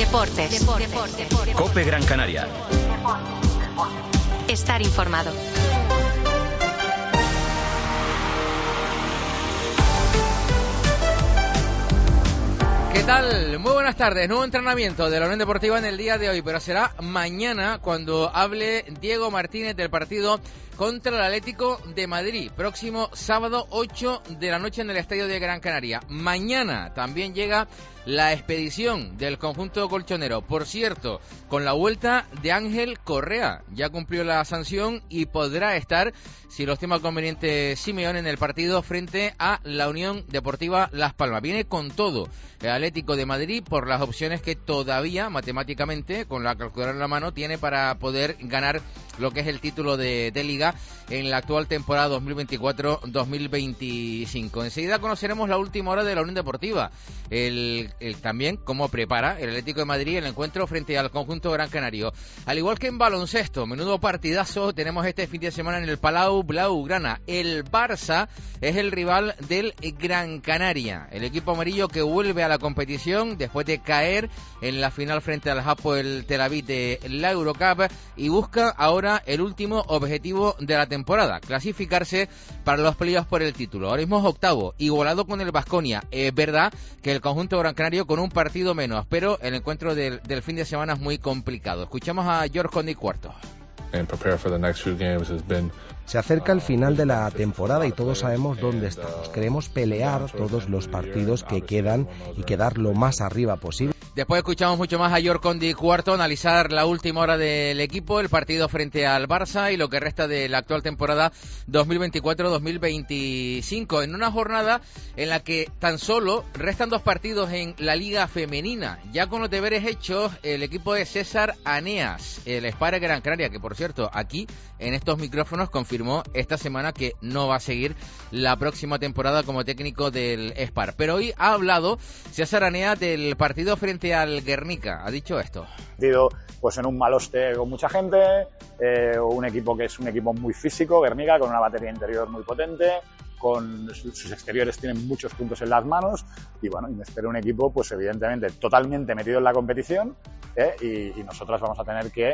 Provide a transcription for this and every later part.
Deportes. COPE Gran Canaria. Estar informado. ¿Qué tal? Muy buenas tardes. Nuevo entrenamiento de la Unión Deportiva en el día de hoy, pero será mañana cuando hable Diego Martínez del partido contra el Atlético de Madrid, próximo sábado 8 de la noche en el Estadio de Gran Canaria. Mañana también llega la expedición del conjunto colchonero. Por cierto, con la vuelta de Ángel Correa, ya cumplió la sanción y podrá estar, si lo estima conveniente Simeone, en el partido frente a la Unión Deportiva Las Palmas. Viene con todo el Atlético de Madrid por las opciones que todavía, matemáticamente, con la calculadora en la mano, tiene para poder ganar lo que es el título de Liga en la actual temporada 2024-2025. Enseguida conoceremos la última hora de la Unión Deportiva. También cómo prepara el Atlético de Madrid el encuentro frente al conjunto Gran Canario. Al igual que en baloncesto, menudo partidazo tenemos este fin de semana en el Palau Blaugrana. El Barça es el rival del Gran Canaria, el equipo amarillo que vuelve a la competición después de caer en la final frente al Hapoel Tel Aviv de la Eurocup y busca ahora el último objetivo de la temporada, clasificarse para los playoffs por el título. Ahora mismo es octavo, igualado con el Baskonia. Es verdad que el conjunto Gran Canario con un partido menos, pero el encuentro del fin de semana es muy complicado. Escuchamos a George Conde Cuarto. Se acerca el final de la temporada y todos sabemos dónde estamos. Queremos pelear todos los partidos que quedan y quedar lo más arriba posible. Después escuchamos mucho más a George Conde Cuarto analizar la última hora del equipo, el partido frente al Barça y lo que resta de la actual temporada 2024-2025, en una jornada en la que tan solo restan 2 partidos en la Liga Femenina. Ya con los deberes hechos, el equipo de César Aneas, el Spar Gran Canaria, que por cierto, aquí en estos micrófonos confirmó esta semana que no va a seguir la próxima temporada como técnico del Spar. Pero hoy ha hablado César Aneas del partido frente al Guernica. Ha dicho esto. Pues en un maloste con mucha gente, un equipo que es un equipo muy físico, Guernica, con una batería interior muy potente, con sus exteriores tienen muchos puntos en las manos y bueno, y me espera un equipo pues evidentemente totalmente metido en la competición, y nosotras vamos a tener que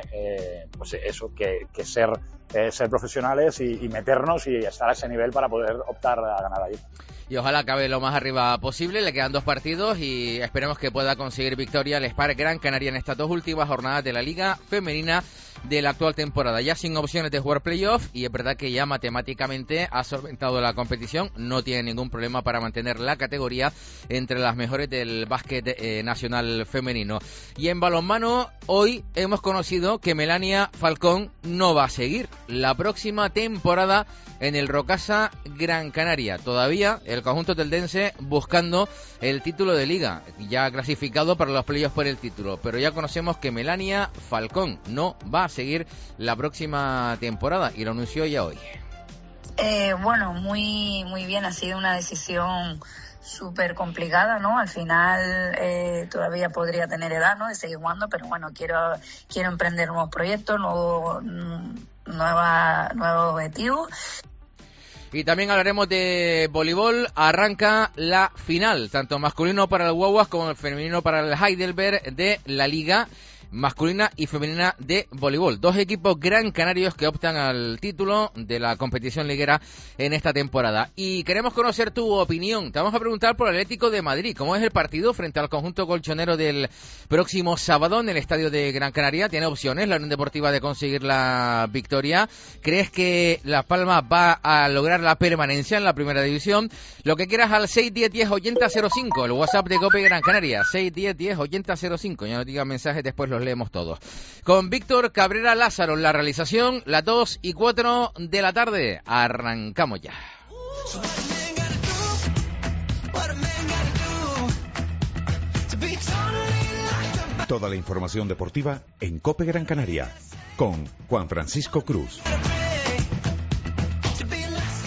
ser profesionales y meternos y estar a ese nivel para poder optar a ganar ahí. Y ojalá acabe lo más arriba posible. Le quedan 2 partidos y esperemos que pueda conseguir victoria el Spar Gran Canaria en estas 2 últimas jornadas de la Liga Femenina de la actual temporada, ya sin opciones de jugar playoff, y es verdad que ya matemáticamente ha solventado la competición, no tiene ningún problema para mantener la categoría entre las mejores del básquet nacional femenino. Y en balonmano, hoy hemos conocido que Melania Falcón no va a seguir la próxima temporada en el Rocasa Gran Canaria. Todavía el conjunto teldense buscando el título de Liga, ya clasificado para los playoffs por el título, pero ya conocemos que Melania Falcón no va a seguir la próxima temporada y lo anunció ya hoy. Bueno, muy bien, ha sido una decisión súper complicada, ¿no? Al final todavía podría tener edad, ¿no?, de seguir jugando, pero bueno, quiero emprender nuevos proyectos, nuevos objetivos. Y también hablaremos de voleibol. Arranca la final, tanto masculino para el Guaguas como el femenino para el Heidelberg de la Liga masculina y femenina de voleibol. 2 equipos gran canarios que optan al título de la competición liguera en esta temporada. Y queremos conocer tu opinión. Te vamos a preguntar por el Atlético de Madrid. ¿Cómo es el partido frente al conjunto colchonero del próximo sábado en el estadio de Gran Canaria? ¿Tiene opciones la Unión Deportiva de conseguir la victoria? ¿Crees que Las Palmas va a lograr la permanencia en la primera división? Lo que quieras al 610-10-8005, el WhatsApp de COPE Gran Canaria, 610-10-8005. Ya nos digan mensajes, después los leemos todos. Con Víctor Cabrera Lázaro en la realización, las 2:04 de la tarde. Arrancamos ya. Toda la información deportiva en COPE Gran Canaria con Juan Francisco Cruz.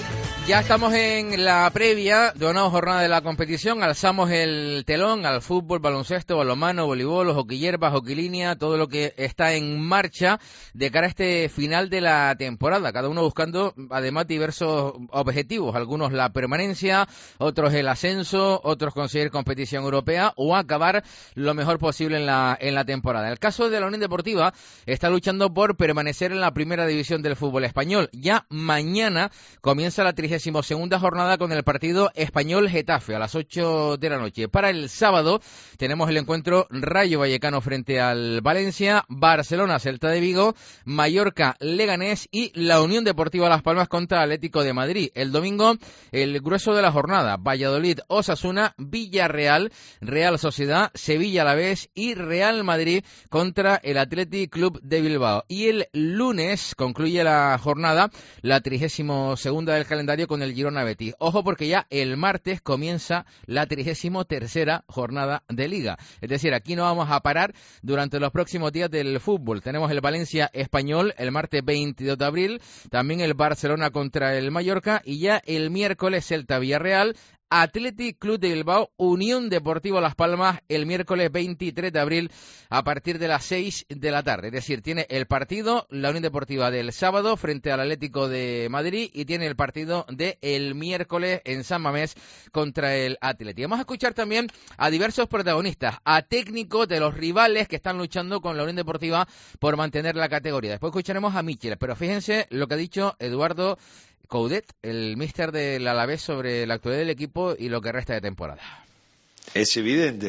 Ya estamos en la previa de una jornada de la competición. Alzamos el telón al fútbol, baloncesto, balonmano, voleibol, hockey hierba, hockey línea, todo lo que está en marcha de cara a este final de la temporada. Cada uno buscando, además, diversos objetivos. Algunos la permanencia, otros el ascenso, otros conseguir competición europea o acabar lo mejor posible en la temporada. El caso de la Unión Deportiva está luchando por permanecer en la primera división del fútbol español. Ya mañana comienza la 32ª jornada con el partido Español-Getafe a las 8 de la noche. Para el sábado tenemos el encuentro Rayo Vallecano frente al Valencia, Barcelona-Celta de Vigo, Mallorca-Leganés y la Unión Deportiva Las Palmas contra Atlético de Madrid. El domingo, el grueso de la jornada, Valladolid-Osasuna, Villarreal, Real Sociedad, Sevilla-Alavés y Real Madrid contra el Athletic Club de Bilbao. Y el lunes concluye la jornada, la 32ª del calendario, con el Girona Betis. Ojo, porque ya el martes comienza la 33ª jornada de Liga. Es decir, aquí no vamos a parar durante los próximos días del fútbol. Tenemos el Valencia Español el martes 22 de abril, también el Barcelona contra el Mallorca y ya el miércoles Celta Villarreal, Athletic Club de Bilbao, Unión Deportiva Las Palmas el miércoles 23 de abril a partir de las 6 de la tarde. Es decir, tiene el partido la Unión Deportiva del sábado frente al Atlético de Madrid y tiene el partido de el miércoles en San Mamés contra el Athletic. Vamos a escuchar también a diversos protagonistas, a técnicos de los rivales que están luchando con la Unión Deportiva por mantener la categoría. Después escucharemos a Michel, pero fíjense lo que ha dicho Eduardo Coudet, el míster del Alavés, sobre la actualidad del equipo y lo que resta de temporada. Es evidente,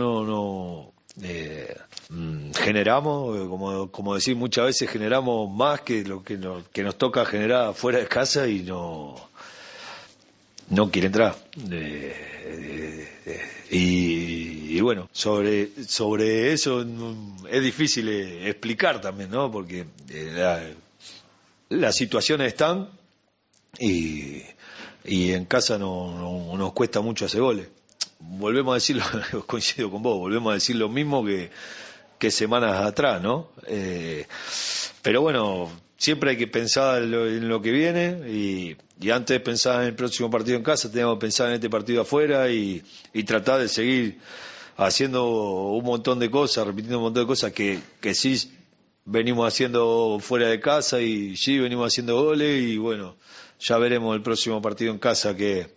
generamos, como decir, muchas veces generamos más que lo que nos toca generar fuera de casa y no quiere entrar. Y bueno, sobre eso es difícil explicar también, ¿no? Porque las situaciones están y en casa no nos cuesta mucho hacer goles. Volvemos a decirlo, coincido con vos, volvemos a decir lo mismo que semanas atrás, ¿no? Pero bueno, siempre hay que pensar en lo que viene y antes de pensar en el próximo partido en casa tenemos que pensar en este partido afuera y tratar de seguir haciendo un montón de cosas, repitiendo un montón de cosas que sí venimos haciendo fuera de casa y sí venimos haciendo goles y bueno, ya veremos el próximo partido en casa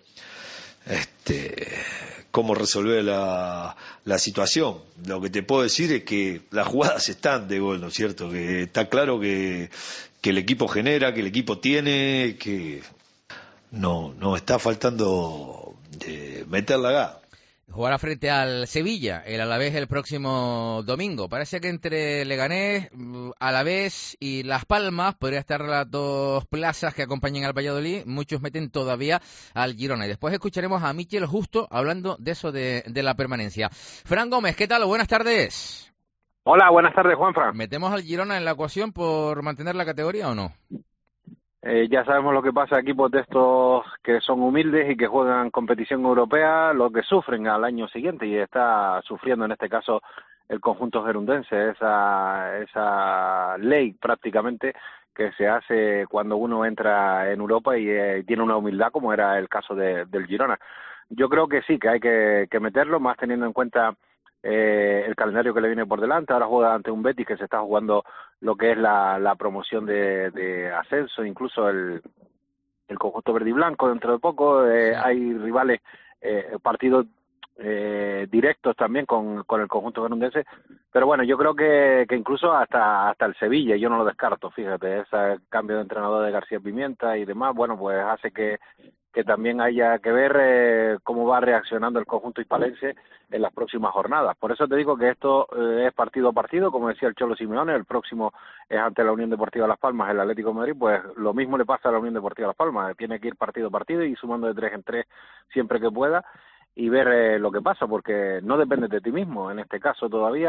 cómo resolver la situación. Lo que te puedo decir es que las jugadas están de gol, ¿no es cierto? Que está claro que el equipo genera, que el equipo tiene, que no está faltando meterla acá. Jugará frente al Sevilla, el Alavés, el próximo domingo. Parece que entre Leganés, Alavés y Las Palmas podría estar las dos plazas que acompañan al Valladolid. Muchos meten todavía al Girona. Y después escucharemos a Michel justo hablando de eso de la permanencia. Fran Gómez, ¿qué tal? Buenas tardes. Hola, buenas tardes, Juanfran. ¿Metemos al Girona en la ecuación por mantener la categoría o no? Ya sabemos lo que pasa a equipos de estos que son humildes y que juegan competición europea, lo que sufren al año siguiente, y está sufriendo en este caso el conjunto gerundense, esa ley prácticamente que se hace cuando uno entra en Europa y tiene una humildad, como era el caso del Girona. Yo creo que sí, que hay que meterlo, más teniendo en cuenta el calendario que le viene por delante. Ahora juega ante un Betis que se está jugando lo que es la promoción de ascenso, incluso el conjunto verde y blanco dentro de poco. Hay rivales, partidos directos también con el conjunto gerundense, pero bueno, yo creo que incluso hasta el Sevilla, yo no lo descarto, fíjate, ese cambio de entrenador de García Pimienta y demás, bueno, pues hace que también haya que ver cómo va reaccionando el conjunto hispalense en las próximas jornadas. Por eso te digo que esto es partido a partido, como decía el Cholo Simeone, el próximo es ante la Unión Deportiva Las Palmas, el Atlético de Madrid, pues lo mismo le pasa a la Unión Deportiva Las Palmas, tiene que ir partido a partido y sumando de 3 en 3 siempre que pueda y ver lo que pasa, porque no depende de ti mismo, en este caso todavía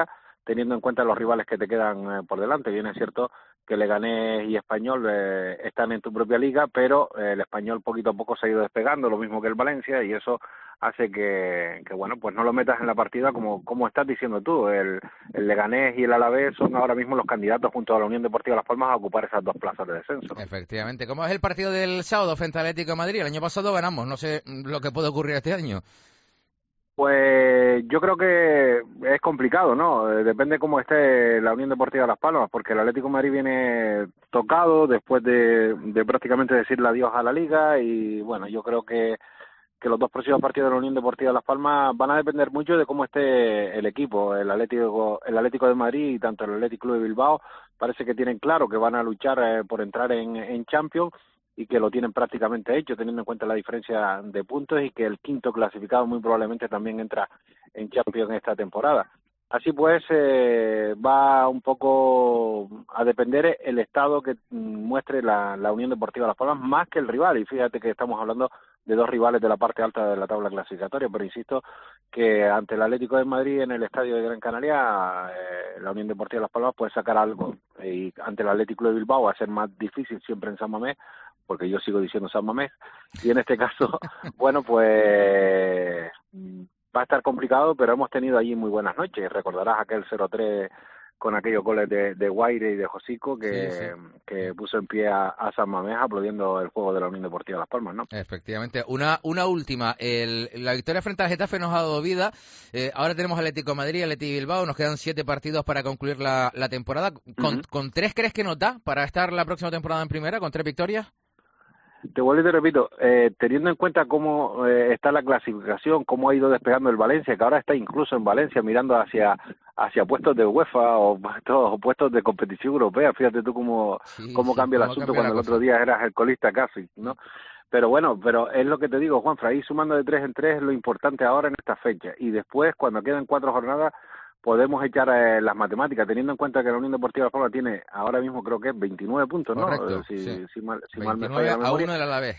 teniendo en cuenta los rivales que te quedan por delante. Bien es cierto que Leganés y Español están en tu propia liga, pero el Español poquito a poco se ha ido despegando, lo mismo que el Valencia, y eso hace que bueno, pues no lo metas en la partida como estás diciendo tú. El Leganés y el Alavés son ahora mismo los candidatos junto a la Unión Deportiva Las Palmas a ocupar esas 2 plazas de descenso. Efectivamente. ¿Cómo es el partido del sábado frente al Atlético de Madrid? El año pasado ganamos, no sé lo que puede ocurrir este año. Pues yo creo que es complicado, ¿no? Depende cómo esté la Unión Deportiva Las Palmas, porque el Atlético de Madrid viene tocado después de prácticamente decirle adiós a la Liga, y bueno, yo creo que los 2 próximos partidos de la Unión Deportiva Las Palmas van a depender mucho de cómo esté el equipo. El Atlético de Madrid y tanto el Athletic Club de Bilbao parece que tienen claro que van a luchar por entrar en Champions, y que lo tienen prácticamente hecho, teniendo en cuenta la diferencia de puntos, y que el quinto clasificado muy probablemente también entra en Champions en esta temporada. Así pues, va un poco a depender el estado que muestre la Unión Deportiva Las Palmas, más que el rival, y fíjate que estamos hablando de 2 rivales de la parte alta de la tabla clasificatoria, pero insisto que ante el Atlético de Madrid en el estadio de Gran Canaria, la Unión Deportiva Las Palmas puede sacar algo, y ante el Atlético de Bilbao va a ser más difícil siempre en San Mamés, porque yo sigo diciendo San Mamés, y en este caso, bueno, pues va a estar complicado, pero hemos tenido allí muy buenas noches. Recordarás aquel 0-3 con aquellos goles de Guaire y de Josico que puso en pie a San Mamés aplaudiendo el juego de la Unión Deportiva Las Palmas, ¿no? Efectivamente. Una última. La victoria frente al Getafe nos ha dado vida. Ahora tenemos Atlético de Madrid, Atlético de Bilbao. Nos quedan 7 partidos para concluir la temporada. ¿Con 3 crees que nos da para estar la próxima temporada en primera? ¿Con 3 victorias? Te vuelvo y te repito, teniendo en cuenta cómo está la clasificación, cómo ha ido despegando el Valencia, que ahora está incluso en Valencia mirando hacia puestos de UEFA o puestos de competición europea. Fíjate tú cómo cambia el asunto cuando el otro día eras el colista casi, ¿no? Pero bueno, es lo que te digo, Juanfra, ir sumando de 3 en 3 es lo importante ahora en esta fecha, y después, cuando quedan 4 jornadas, podemos echar las matemáticas, teniendo en cuenta que la Unión Deportiva Las Palmas tiene ahora mismo, creo que es 29 puntos, ¿no? Correcto, si mal me falla la memoria. A 1 del Alavés.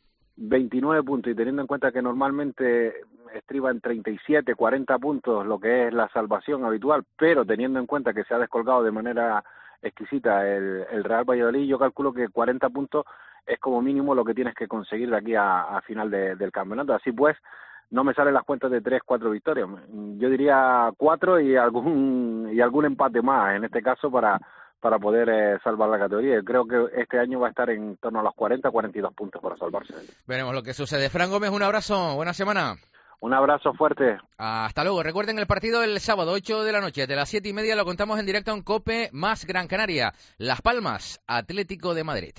29 puntos, y teniendo en cuenta que normalmente estriba en 37, 40 puntos lo que es la salvación habitual, pero teniendo en cuenta que se ha descolgado de manera exquisita el Real Valladolid, yo calculo que 40 puntos es como mínimo lo que tienes que conseguir de aquí a final del campeonato. Así pues, no me salen las cuentas de 3, 4 victorias. Yo diría 4 y algún empate más, en este caso, para poder salvar la categoría. Creo que este año va a estar en torno a los 40, 42 puntos para salvarse. Veremos lo que sucede. Fran Gómez, un abrazo, buena semana. Un abrazo fuerte. Hasta luego. Recuerden el partido del sábado, 8 de la noche, de las 7:30, lo contamos en directo en COPE más Gran Canaria. Las Palmas, Atlético de Madrid.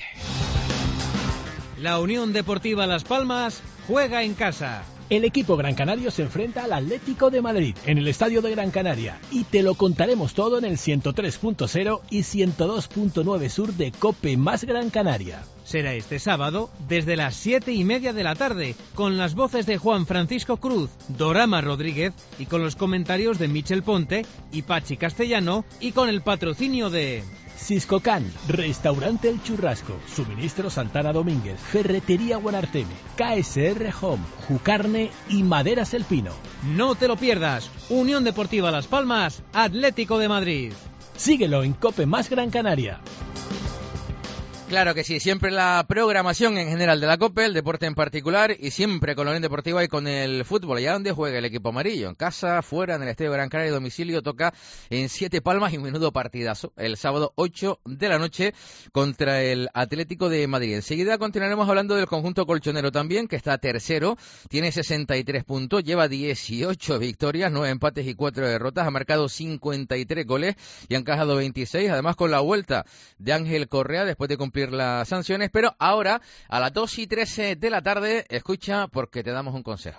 La Unión Deportiva Las Palmas juega en casa. El equipo gran canario se enfrenta al Atlético de Madrid en el Estadio de Gran Canaria, y te lo contaremos todo en el 103.0 y 102.9 sur de COPE más Gran Canaria. Será este sábado desde las 7:30 de la tarde, con las voces de Juan Francisco Cruz, Dorama Rodríguez, y con los comentarios de Michel Ponte y Pachi Castellano, y con el patrocinio de Siscocan, Restaurante El Churrasco, Suministro Santana Domínguez, Ferretería Guanarteme, KSR Home, Jucarne y Maderas El Pino. No te lo pierdas. Unión Deportiva Las Palmas, Atlético de Madrid. Síguelo en COPE más Gran Canaria. Claro que sí, siempre la programación en general de la COPE, el deporte en particular, y siempre con la Unión Deportiva y con el fútbol. Allá donde juega el equipo amarillo, en casa, fuera, en el Estadio de Gran Canaria, domicilio, toca en 7 Palmas, y un menudo partidazo el sábado 8 de la noche contra el Atlético de Madrid. Enseguida continuaremos hablando del conjunto colchonero también, que está tercero, tiene 63 puntos, lleva 18 victorias, 9 empates y 4 derrotas, ha marcado 53 goles y ha encajado 26, además con la vuelta de Ángel Correa después de cumplir las sanciones. Pero ahora, a las 2:13 de la tarde, escucha, porque te damos un consejo.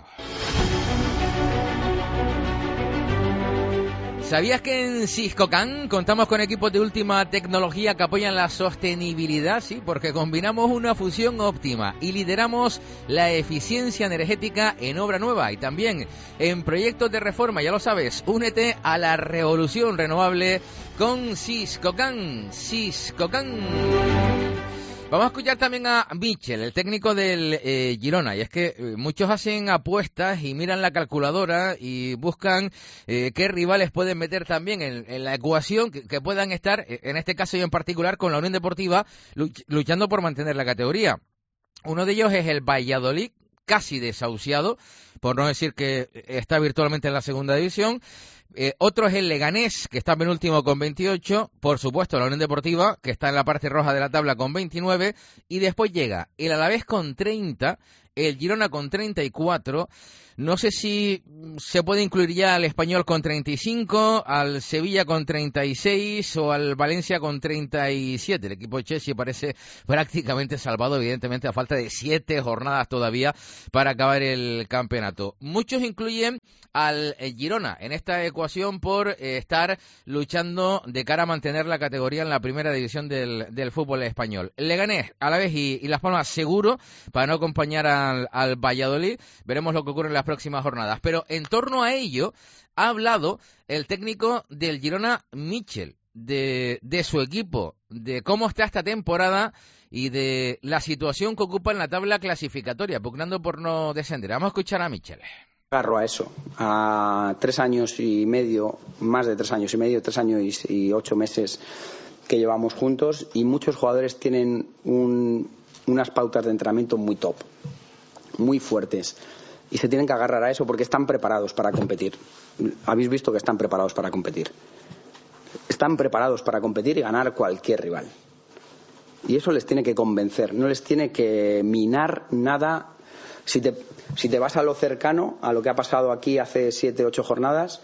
¿Sabías que en Siscocan contamos con equipos de última tecnología que apoyan la sostenibilidad? Sí, porque combinamos una fusión óptima y lideramos la eficiencia energética en obra nueva y también en proyectos de reforma. Ya lo sabes, únete a la revolución renovable con Siscocan. Siscocan. Vamos a escuchar también a Michel, el técnico del Girona, y es que muchos hacen apuestas y miran la calculadora y buscan qué rivales pueden meter también en la ecuación que puedan estar, en este caso yo en particular, con la Unión Deportiva luchando por mantener la categoría. Uno de ellos es el Valladolid, casi desahuciado, por no decir que está virtualmente en la segunda división. Otro es el Leganés, que está penúltimo con 28, por supuesto la Unión Deportiva, que está en la parte roja de la tabla con 29, y después llega el Alavés con 30, el Girona con 34, no sé si se puede incluir ya al Español con 35, al Sevilla con 36 o al Valencia con 37. El equipo Chelsea parece prácticamente salvado, evidentemente a falta de 7 jornadas todavía para acabar el campeonato. Muchos incluyen al Girona en esta ecuación por estar luchando de cara a mantener la categoría en la primera división del fútbol español. Leganés, Alavés y Las Palmas seguro para no acompañar al Valladolid. Veremos lo que ocurre en las próximas jornadas. Pero en torno a ello ha hablado el técnico del Girona, Michel, de su equipo, de cómo está esta temporada y de la situación que ocupa en la tabla clasificatoria, pugnando por no descender. Vamos a escuchar a Michel. Agarro a eso, a 3 años y medio, más de 3 años y medio, 3 años y 8 meses que llevamos juntos, y muchos jugadores tienen unas pautas de entrenamiento muy top, muy fuertes, y se tienen que agarrar a eso porque están preparados para competir. Habéis visto que están preparados para competir. Están preparados para competir y ganar cualquier rival. Y eso les tiene que convencer, no les tiene que minar nada. Si te vas a lo cercano, a lo que ha pasado aquí hace 7, 8 jornadas,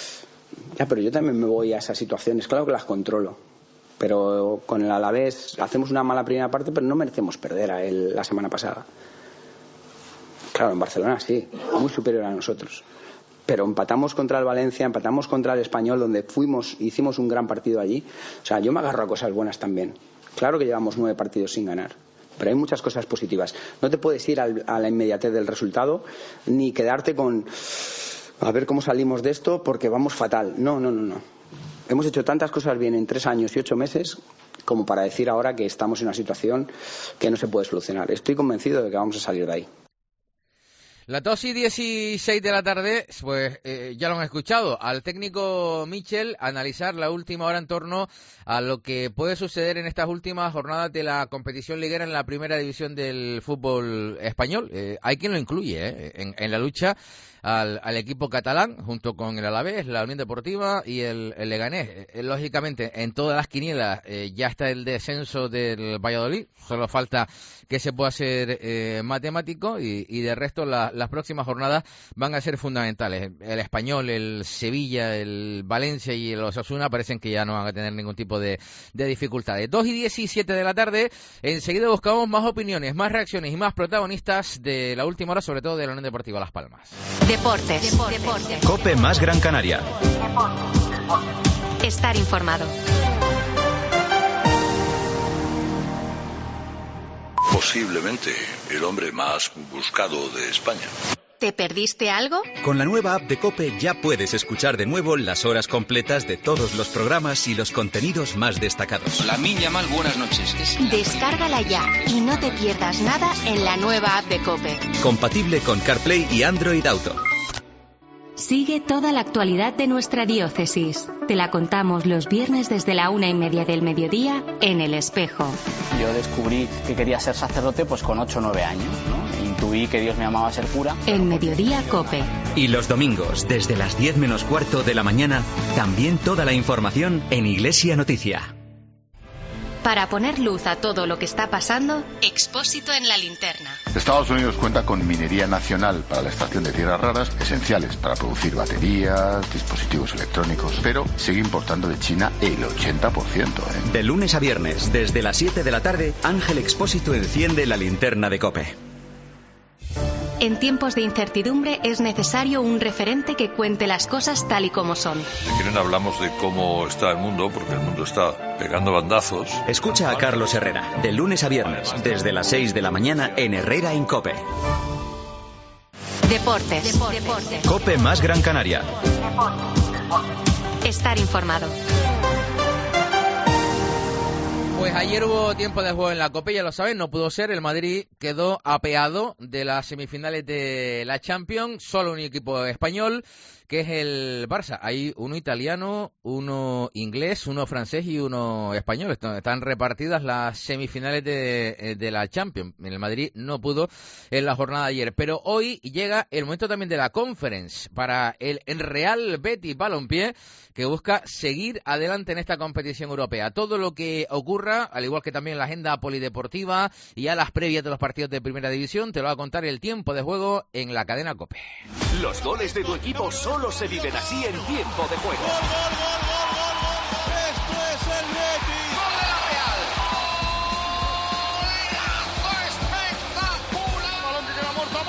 ya, pero yo también me voy a esas situaciones, claro que las controlo. Pero con el Alavés hacemos una mala primera parte, pero no merecemos perder a él la semana pasada. Claro, en Barcelona sí, muy superior a nosotros. Pero empatamos contra el Valencia, empatamos contra el Español, donde hicimos un gran partido allí. O sea, yo me agarro a cosas buenas también. Claro que llevamos 9 partidos sin ganar, pero hay muchas cosas positivas. No te puedes ir a la inmediatez del resultado, ni quedarte con a ver cómo salimos de esto porque vamos fatal. No. Hemos hecho tantas cosas bien en 3 años y 8 meses como para decir ahora que estamos en una situación que no se puede solucionar. Estoy convencido de que vamos a salir de ahí. La 2:16 de la tarde, pues ya lo han escuchado, al técnico Michel analizar la última hora en torno a lo que puede suceder en estas últimas jornadas de la competición liguera en la primera división del fútbol español. Hay quien lo incluye en la lucha al equipo catalán, junto con el Alavés, la Unión Deportiva y el Leganés. Lógicamente, en todas las quinielas ya está el descenso del Valladolid, solo falta que se pueda hacer matemático y de resto las próximas jornadas van a ser fundamentales. El Español, el Sevilla, el Valencia y el Osasuna parecen que ya no van a tener ningún tipo de dificultades. 2:17 de la tarde, enseguida buscamos más opiniones, más reacciones y más protagonistas de la última hora, sobre todo de la Unión Deportiva Las Palmas. Deportes. COPE más Gran Canaria. Estar informado. Posiblemente el hombre más buscado de España. ¿Te perdiste algo? Con la nueva app de COPE ya puedes escuchar de nuevo las horas completas de todos los programas y los contenidos más destacados. Lamin Yamal, buenas noches. Descárgala ya y no te pierdas nada en la nueva app de COPE. Compatible con CarPlay y Android Auto. Sigue toda la actualidad de nuestra diócesis. Te la contamos los viernes desde la 1:30 del mediodía en El Espejo. Yo descubrí que quería ser sacerdote pues con 8 o 9 años, ¿no? Intuí que Dios me llamaba a ser cura. En Mediodía COPE. Y los domingos, desde las 10 menos cuarto de la mañana, también toda la información en Iglesia Noticia. Para poner luz a todo lo que está pasando, Expósito en la linterna. Estados Unidos cuenta con minería nacional para la extracción de tierras raras, esenciales para producir baterías, dispositivos electrónicos, pero sigue importando de China el 80%. De lunes a viernes, desde las 7 de la tarde, Ángel Expósito enciende la linterna de COPE. En tiempos de incertidumbre es necesario un referente que cuente las cosas tal y como son. Si quieren hablamos de cómo está el mundo, porque el mundo está pegando bandazos. Escucha a Carlos Herrera, de lunes a viernes, desde las 6 de la mañana en Herrera en COPE. Deportes. COPE más Gran Canaria. Estar informado. Pues ayer hubo tiempo de juego en la Copa, ya lo saben, no pudo ser. El Madrid quedó apeado de las semifinales de la Champions, solo un equipo español, que es el Barça. Hay uno italiano, uno inglés, uno francés y uno español. Están repartidas las semifinales de la Champions. El Madrid no pudo en la jornada de ayer. Pero hoy llega el momento también de la Conference para el Real Betis Balompié, que busca seguir adelante en esta competición europea. Todo lo que ocurra, al igual que también la agenda polideportiva y ya las previas de los partidos de Primera División, te lo va a contar el tiempo de juego en la cadena COPE. Los goles de tu equipo solo se viven así en tiempo de juego. Esto es el Betis. ¡Gol de la Real! ¡Golazo espectacular! Balón que queda muerto a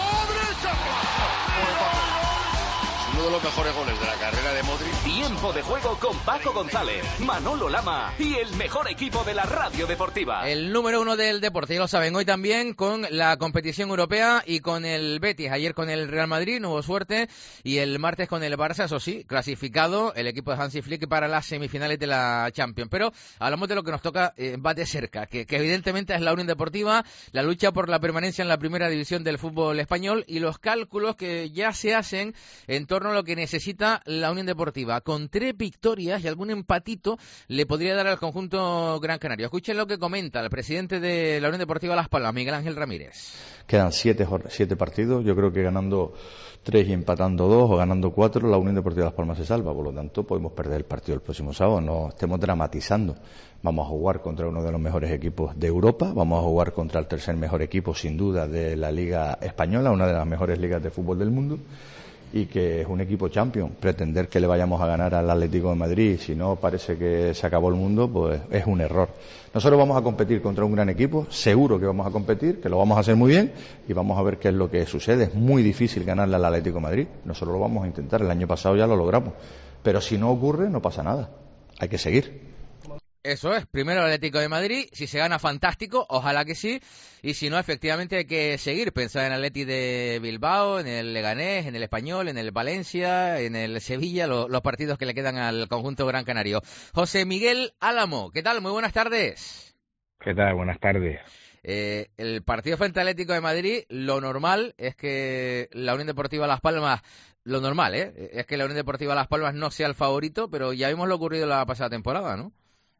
Modric. Uno de los mejores goles de la carrera de Modric. Tiempo de juego con Paco González, Manolo Lama y el mejor equipo de la radio deportiva. El número 1 del deporte, ya lo saben, hoy también con la competición europea y con el Betis. Ayer con el Real Madrid, no hubo suerte, y el martes con el Barça, eso sí, clasificado el equipo de Hansi Flick para las semifinales de la Champions. Pero hablamos de lo que nos toca más de cerca, que evidentemente es la Unión Deportiva, la lucha por la permanencia en la primera división del fútbol español y los cálculos que ya se hacen en torno a lo que necesita la Unión Deportiva. Con 3 victorias y algún empatito le podría dar al conjunto gran canario. Escuchen lo que comenta el presidente de la Unión Deportiva Las Palmas, Miguel Ángel Ramírez. Quedan 7 partidos, yo creo que ganando 3 y empatando 2 o ganando 4, la Unión Deportiva Las Palmas se salva, por lo tanto podemos perder el partido el próximo sábado, no estemos dramatizando. Vamos a jugar contra uno de los mejores equipos de Europa, vamos a jugar contra el tercer mejor equipo sin duda de la Liga Española, una de las mejores ligas de fútbol del mundo, y que es un equipo champion. Pretender que le vayamos a ganar al Atlético de Madrid, si no parece que se acabó el mundo, pues es un error. Nosotros vamos a competir contra un gran equipo, seguro que vamos a competir, que lo vamos a hacer muy bien y vamos a ver qué es lo que sucede. Es muy difícil ganarle al Atlético de Madrid, nosotros lo vamos a intentar, el año pasado ya lo logramos, pero si no ocurre no pasa nada, hay que seguir. Eso es, primero el Atlético de Madrid, si se gana fantástico, ojalá que sí, y si no, efectivamente hay que seguir, pensar en el Atleti de Bilbao, en el Leganés, en el Español, en el Valencia, en el Sevilla, los partidos que le quedan al conjunto gran canario. José Miguel Álamo, ¿qué tal? Muy buenas tardes. ¿Qué tal? Buenas tardes. El partido frente al Atlético de Madrid, lo normal es que la Unión Deportiva Las Palmas, lo normal, es que la Unión Deportiva Las Palmas no sea el favorito, pero ya vimos lo ocurrido la pasada temporada, ¿no?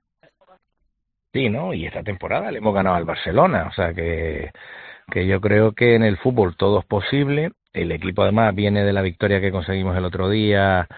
Sí, ¿no? Y esta temporada le hemos ganado al Barcelona, o sea que yo creo que en el fútbol todo es posible. El equipo además viene de la victoria que conseguimos el otro día,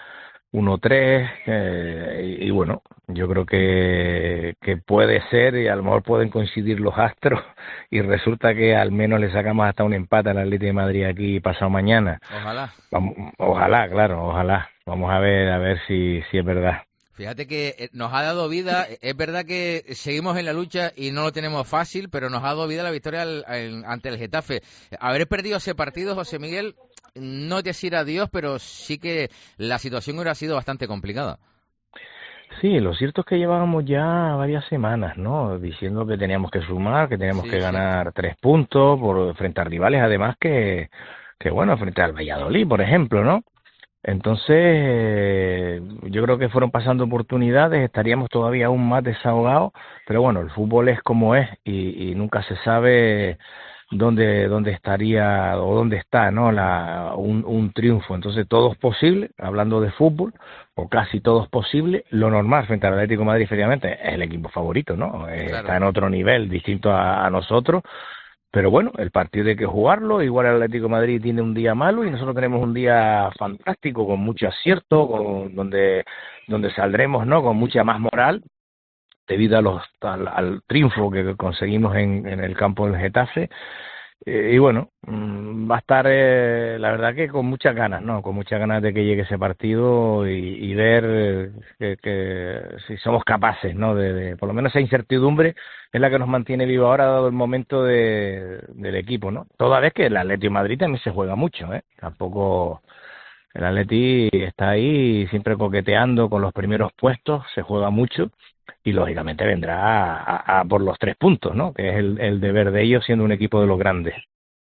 1-3, y bueno, yo creo que puede ser, y a lo mejor pueden coincidir los astros, y resulta que al menos le sacamos hasta un empate al Atlético de Madrid aquí pasado mañana. Ojalá. Ojalá, claro, ojalá. Vamos a ver si es verdad. Fíjate que nos ha dado vida, es verdad que seguimos en la lucha y no lo tenemos fácil, pero nos ha dado vida la victoria ante el Getafe. Haber perdido ese partido, José Miguel, no decir adiós, pero sí que la situación hubiera sido bastante complicada. Sí, lo cierto es que llevábamos ya varias semanas, ¿no? Diciendo que teníamos que sumar, que teníamos que ganar 3 puntos frente a rivales, además que bueno, frente al Valladolid, por ejemplo, ¿no? Entonces, yo creo que fueron pasando oportunidades, estaríamos todavía aún más desahogados, pero bueno, el fútbol es como es y nunca se sabe dónde estaría o dónde está, ¿no? Un triunfo. Entonces, todo es posible, hablando de fútbol, o casi todo es posible. Lo normal frente al Atlético de Madrid, efectivamente, es el equipo favorito, ¿no? Claro. Está en otro nivel distinto a nosotros. Pero bueno, el partido hay que jugarlo, igual el Atlético de Madrid tiene un día malo y nosotros tenemos un día fantástico, con mucho acierto, donde saldremos, ¿no? Con mucha más moral, debido al triunfo que conseguimos en el campo del Getafe. Y bueno, va a estar, la verdad que con muchas ganas, ¿no? Con muchas ganas de que llegue ese partido y ver que si somos capaces, ¿no? De por lo menos esa incertidumbre es la que nos mantiene vivo ahora, dado el momento del equipo, ¿no? Toda vez que el Atlético de Madrid también se juega mucho, Tampoco el Atlético está ahí siempre coqueteando con los primeros puestos, se juega mucho. Y lógicamente vendrá a por los 3 puntos, ¿no? Que es el deber de ellos siendo un equipo de los grandes.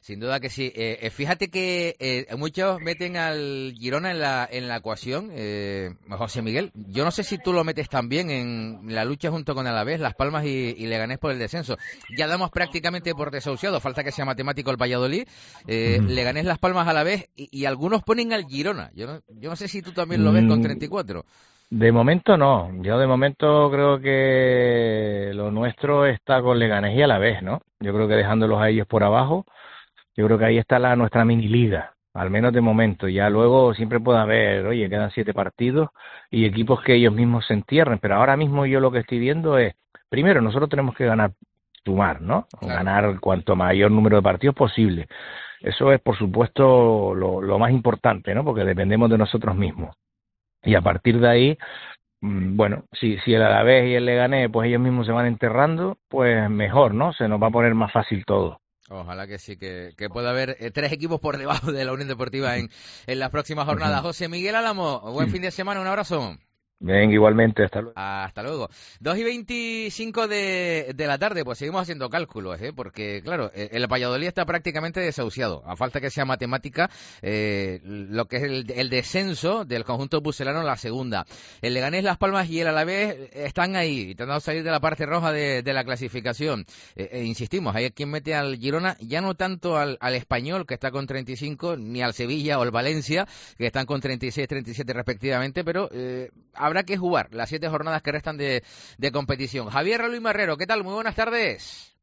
Sin duda que sí. Fíjate que muchos meten al Girona en la ecuación, José Miguel. Yo no sé si tú lo metes también en la lucha junto con Alavés, Las Palmas y Leganés por el descenso. Ya damos prácticamente por desahuciado, falta que sea matemático el Valladolid. Leganés, Las Palmas, Alavés y algunos ponen al Girona. Yo no sé si tú también lo ves con 34. De momento no. Yo de momento creo que lo nuestro está con Leganés y Alavés, ¿no? Yo creo que dejándolos a ellos por abajo, yo creo que ahí está nuestra mini liga, al menos de momento. Ya luego siempre puede haber, oye, quedan 7 partidos y equipos que ellos mismos se entierren, pero ahora mismo yo lo que estoy viendo es, primero, nosotros tenemos que sumar, ¿no? Claro. Ganar cuanto mayor número de partidos posible. Eso es, por supuesto, lo más importante, ¿no? Porque dependemos de nosotros mismos. Y a partir de ahí, bueno, si el Alavés y el Leganés, pues ellos mismos se van enterrando, pues mejor, ¿no? Se nos va a poner más fácil todo. Ojalá que sí, que pueda haber 3 equipos por debajo de la Unión Deportiva en las próximas jornadas. José Miguel Álamo, buen fin de semana, un abrazo. Venga, igualmente, hasta luego. Hasta luego. 2:25 de la tarde, pues seguimos haciendo cálculos, porque claro, el Valladolid está prácticamente desahuciado, a falta que sea matemática, lo que es el descenso del conjunto pucelano en la segunda. El Leganés, Las Palmas y el Alavés están ahí, intentando salir de la parte roja de la clasificación. Insistimos, hay quien mete al Girona, ya no tanto al Español, que está con 35, ni al Sevilla o al Valencia, que están con 36, 37 respectivamente, pero habrá que jugar las 7 jornadas que restan de competición. Javier Luis Marrero, ¿qué tal? Muy buenas tardes.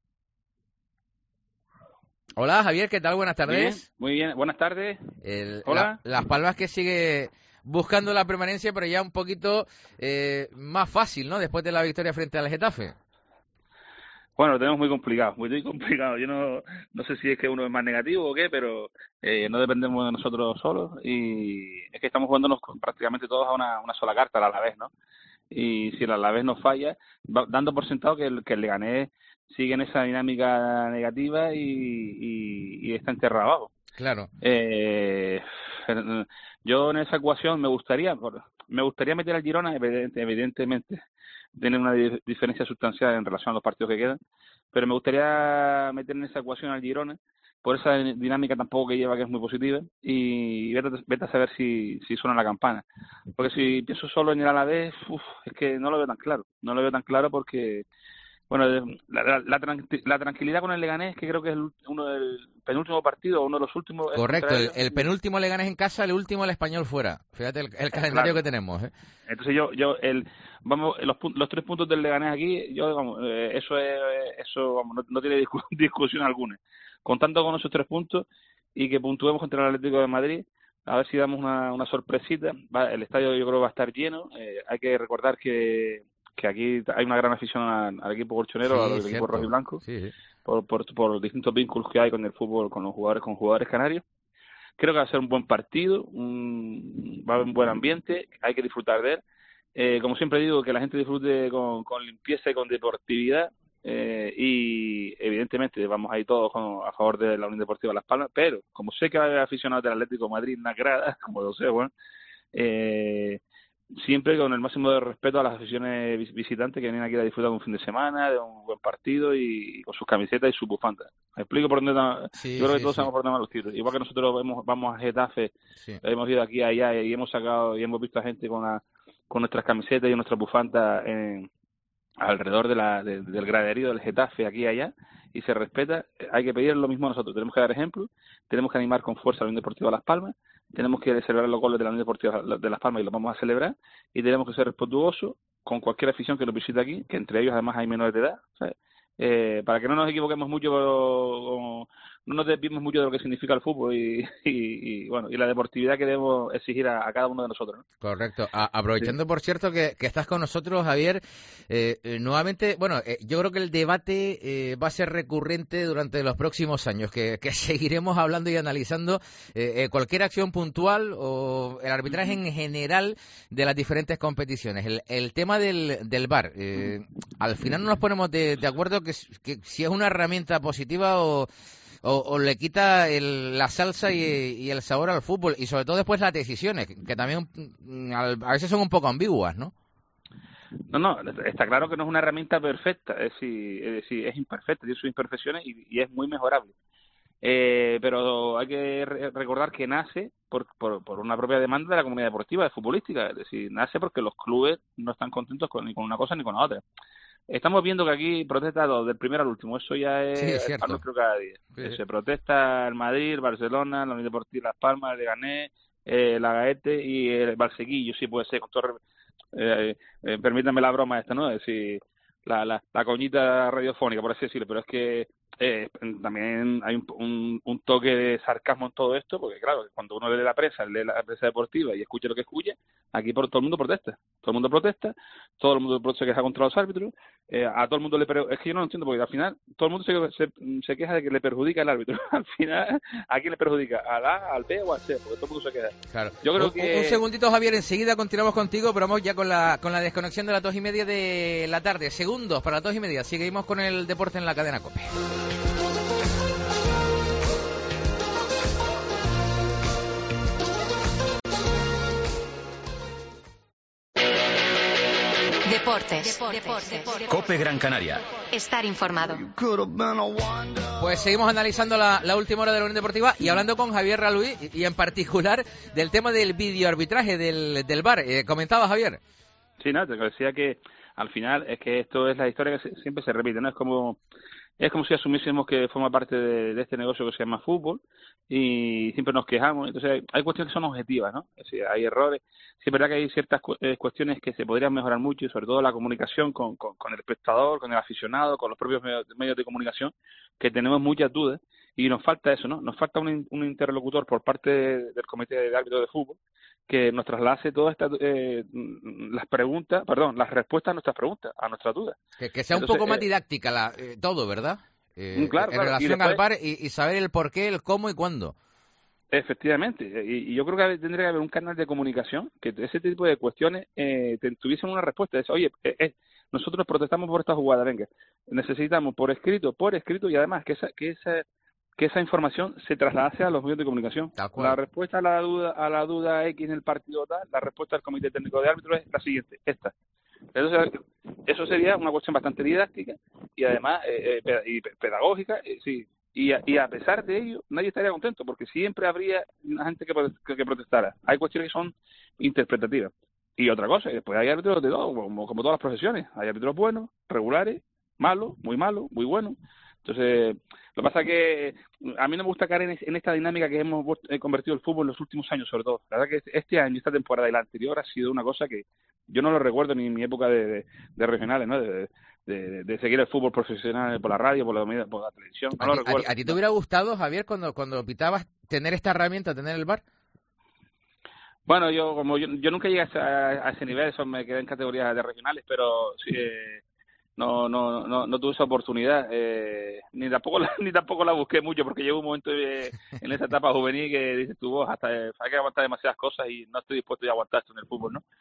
Hola, Javier, ¿qué tal? Buenas tardes. Muy bien, buenas tardes. Hola. Las Palmas que sigue buscando la permanencia, pero ya un poquito más fácil, ¿no? Después de la victoria frente al Getafe. Bueno, lo tenemos muy complicado. Yo no sé si es que uno es más negativo o qué, pero no dependemos de nosotros solos y es que estamos jugándonos prácticamente todos a una sola carta, a la vez, ¿no? Y si el Alavés nos falla, dando por sentado que el Leganés sigue en esa dinámica negativa y está enterrado abajo. Claro. Yo en esa ecuación me gustaría meter al Girona, evidentemente tiene una diferencia sustancial en relación a los partidos que quedan, pero me gustaría meter en esa ecuación al Girona por esa dinámica tampoco que lleva, que es muy positiva, y vete a saber si suena la campana. Porque si pienso solo en el Alavés, es que no lo veo tan claro porque, bueno, la tranquilidad con el Leganés, que creo que es uno del penúltimo partido, uno de los últimos. Correcto, el penúltimo Leganés en casa, el último el Español fuera. Fíjate el calendario que tenemos. Entonces los 3 puntos del Leganés aquí, eso no tiene discusión alguna. Contando con esos 3 puntos y que puntuemos contra el Atlético de Madrid, a ver si damos una sorpresita. El estadio yo creo que va a estar lleno. Hay que recordar que aquí hay una gran afición al equipo colchonero, al equipo rojo y blanco, por distintos vínculos que hay con el fútbol, con jugadores canarios. Creo que va a ser un buen partido, va a haber un buen ambiente, hay que disfrutar de él. Como siempre digo, que la gente disfrute con limpieza y con deportividad, y evidentemente vamos ahí todos a favor de la Unión Deportiva Las Palmas, pero como sé que va a haber aficionados del Atlético de Madrid en las gradas, como lo sé, bueno, siempre con el máximo de respeto a las aficiones visitantes que vienen aquí a disfrutar de un fin de semana, de un buen partido y con sus camisetas y sus bufandas. ¿Me explico por dónde? Yo creo que todos sabemos por dónde van los tiros. Igual que nosotros vamos a Getafe, hemos ido aquí allá y hemos sacado y hemos visto a gente con nuestras camisetas y nuestras bufandas alrededor del graderío del Getafe aquí y allá, y se respeta. Hay que pedir lo mismo a nosotros. Tenemos que dar ejemplo, tenemos que animar con fuerza a la Unión Deportiva Las Palmas, tenemos que celebrar los goles de la Unión Deportiva de Las Palmas y los vamos a celebrar, y tenemos que ser respetuosos con cualquier afición que nos visite aquí, que entre ellos además hay menores de edad, ¿sabes? Para que no nos equivoquemos mucho, no nos desviemos mucho de lo que significa el fútbol y la deportividad que debemos exigir a cada uno de nosotros, ¿no? Correcto. Aprovechando, por cierto, que estás con nosotros, Javier, nuevamente, yo creo que el debate va a ser recurrente durante los próximos años, que seguiremos hablando y analizando cualquier acción puntual o el arbitraje en general de las diferentes competiciones. El tema del VAR, al final no nos ponemos de acuerdo que si es una herramienta positiva o le quita la salsa y el sabor al fútbol, y sobre todo después las decisiones, que también a veces son un poco ambiguas, ¿no? No, está claro que no es una herramienta perfecta, es decir, es imperfecta, tiene sus imperfecciones y es muy mejorable. Pero hay que recordar que nace por una propia demanda de la comunidad deportiva, de futbolística, es decir, nace porque los clubes no están contentos ni con una cosa ni con la otra. Estamos viendo que aquí protesta del primero al último, eso ya es para nuestro cada día. Sí. Se protesta el Madrid, el Barcelona, la Unión Deportiva Las Palmas, el Leganés, la Gaete y el Valsequillo, sí puede ser, con todo, permítanme la broma esta, ¿no? Es decir, la coñita radiofónica, por así decirlo, pero es que también hay un toque de sarcasmo en todo esto, porque claro, cuando uno lee la prensa deportiva y escucha lo que escucha, aquí todo el mundo protesta, todo el mundo se queja contra los árbitros, a todo el mundo es que yo no lo entiendo, porque al final todo el mundo se queja de que le perjudica al árbitro, al final, ¿a quién le perjudica? ¿Al A, al B o al C? Porque todo el mundo se queja. Claro. Yo creo que... Un segundito, Javier, enseguida continuamos contigo, pero vamos ya con la desconexión de las 2:30 de la tarde, segundos para las 2:30, seguimos con el deporte en la cadena COPE. Deportes. COPE Gran Canaria. Estar informado. Pues seguimos analizando la última hora de la Unión Deportiva y hablando con Javier Raluí y en particular del tema del videoarbitraje del VAR. ¿Comentaba, Javier? Sí, no, te decía que al final es que esto es la historia que siempre se repite, ¿no? Es como si asumiésemos que forma parte de este negocio que se llama fútbol y siempre nos quejamos. Entonces hay cuestiones que son objetivas, ¿no? Es decir, hay errores. Sí, es verdad que hay ciertas cuestiones que se podrían mejorar mucho y sobre todo la comunicación con el espectador, con el aficionado, con los propios medios de comunicación, que tenemos muchas dudas y nos falta eso, ¿no? Nos falta un interlocutor por parte del Comité de Árbitros de Fútbol que nos traslase todas estas las respuestas a nuestras preguntas, a nuestras dudas. Que sea un poco más didáctica todo, ¿verdad? Claro, en relación después, al VAR y saber el por qué, el cómo y cuándo. Efectivamente, y yo creo que tendría que haber un canal de comunicación que ese tipo de cuestiones tuviesen una respuesta. Oye, nosotros protestamos por esta jugada, venga, necesitamos por escrito y además que esa información se trasladase a los medios de comunicación. La respuesta a la duda X en el partido tal, la respuesta del Comité Técnico de Árbitros es la siguiente, esta. Entonces, eso sería una cuestión bastante didáctica y además pedagógica, sí. Y a pesar de ello, nadie estaría contento porque siempre habría una gente que protestara. Hay cuestiones que son interpretativas. Y otra cosa, después hay árbitros de todo, como todas las profesiones. Hay árbitros buenos, regulares, malos, muy buenos. Entonces, lo que pasa es que a mí no me gusta caer en esta dinámica que hemos convertido el fútbol en los últimos años, sobre todo. La verdad que este año, esta temporada y la anterior ha sido una cosa que yo no lo recuerdo ni en mi época de regionales, ¿no? De seguir el fútbol profesional por la radio, por la televisión. No lo recuerdo. ¿A ti te hubiera gustado, Javier, cuando pitabas, tener esta herramienta, tener el VAR? Bueno, yo nunca llegué a ese nivel, eso me quedé en categorías de regionales, pero sí, no tuve esa oportunidad, ni tampoco la busqué mucho, porque llegó un momento en esa etapa juvenil que dices tú, hasta hay que aguantar demasiadas cosas y no estoy dispuesto ya a aguantar esto en el fútbol, ¿no?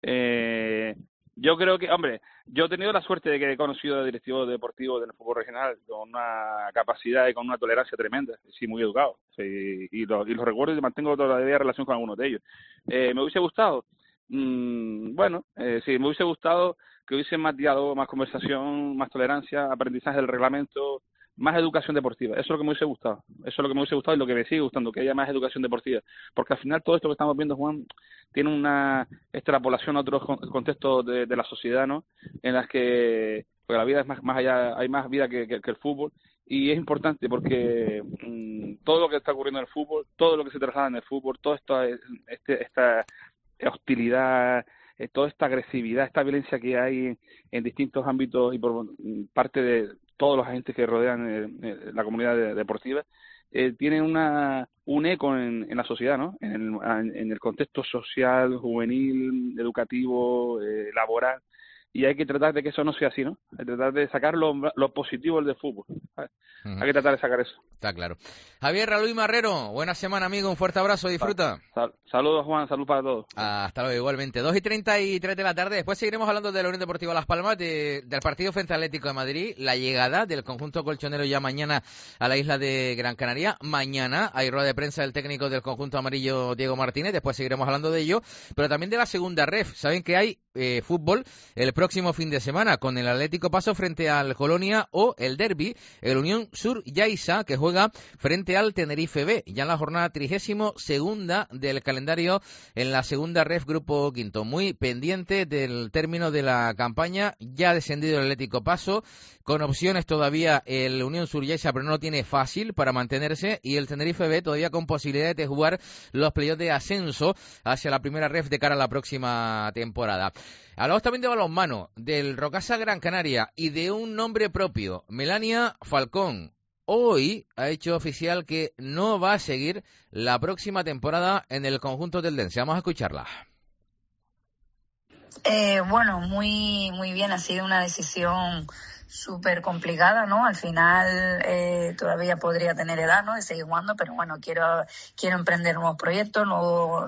Yo creo que, hombre, yo he tenido la suerte de que he conocido a directivos deportivos del fútbol regional con una capacidad y con una tolerancia tremenda, sí, muy educados, sí, y los recuerdo y mantengo todavía relación con algunos de ellos. ¿Me hubiese gustado? Sí, me hubiese gustado que hubiese más diálogo, más conversación, más tolerancia, aprendizaje del reglamento, más educación deportiva. Eso es lo que me hubiese gustado. Eso es lo que me hubiese gustado y lo que me sigue gustando, que haya más educación deportiva. Porque al final todo esto que estamos viendo, Juan, tiene una extrapolación a otros contextos de la sociedad, ¿no? En las que porque la vida es más allá, hay más vida que el fútbol. Y es importante porque todo lo que está ocurriendo en el fútbol, todo lo que se traslada en el fútbol, toda esta hostilidad, toda esta agresividad, esta violencia que hay en distintos ámbitos y por parte de todos los agentes que rodean la comunidad deportiva, tiene un eco en la sociedad, ¿no? En el contexto social, juvenil, educativo, laboral. Y hay que tratar de que eso no sea así, ¿no? Hay que tratar de sacar lo positivo del fútbol, ¿sabes? Hay que tratar de sacar eso. Está claro. Javier Raluí Marrero, buena semana, amigo. Un fuerte abrazo, disfruta. Saludos, Juan. Salud para todos. Hasta luego, igualmente. 2:33 de la tarde. Después seguiremos hablando de la Unión Deportiva Las Palmas, del partido frente al Atlético de Madrid, la llegada del conjunto colchonero ya mañana a la isla de Gran Canaria. Mañana hay rueda de prensa del técnico del conjunto amarillo, Diego Martínez. Después seguiremos hablando de ello, pero también de la segunda ref. Saben que hay fútbol el próximo fin de semana con el Atlético Paso frente al Colonia o el derbi, el Unión Sur Yaiza, que juega frente al Tenerife B, ya en la jornada 32ª del calendario en la segunda ref Grupo Quinto. Muy pendiente del término de la campaña, ya ha descendido el Atlético Paso, con opciones todavía el Unión Sur Yaiza, pero no lo tiene fácil para mantenerse, y el Tenerife B todavía con posibilidades de jugar los playoffs de ascenso hacia la primera ref de cara a la próxima temporada. Hablamos también de balonmano, del Rocasa Gran Canaria y de un nombre propio, Melania Falcón. Hoy ha hecho oficial que no va a seguir la próxima temporada en el conjunto teldense. Vamos a escucharla. Bueno, muy bien, ha sido una decisión súper complicada, ¿no? Al final todavía podría tener edad, ¿no?, de seguir jugando, pero bueno, quiero emprender nuevos proyectos, nuevos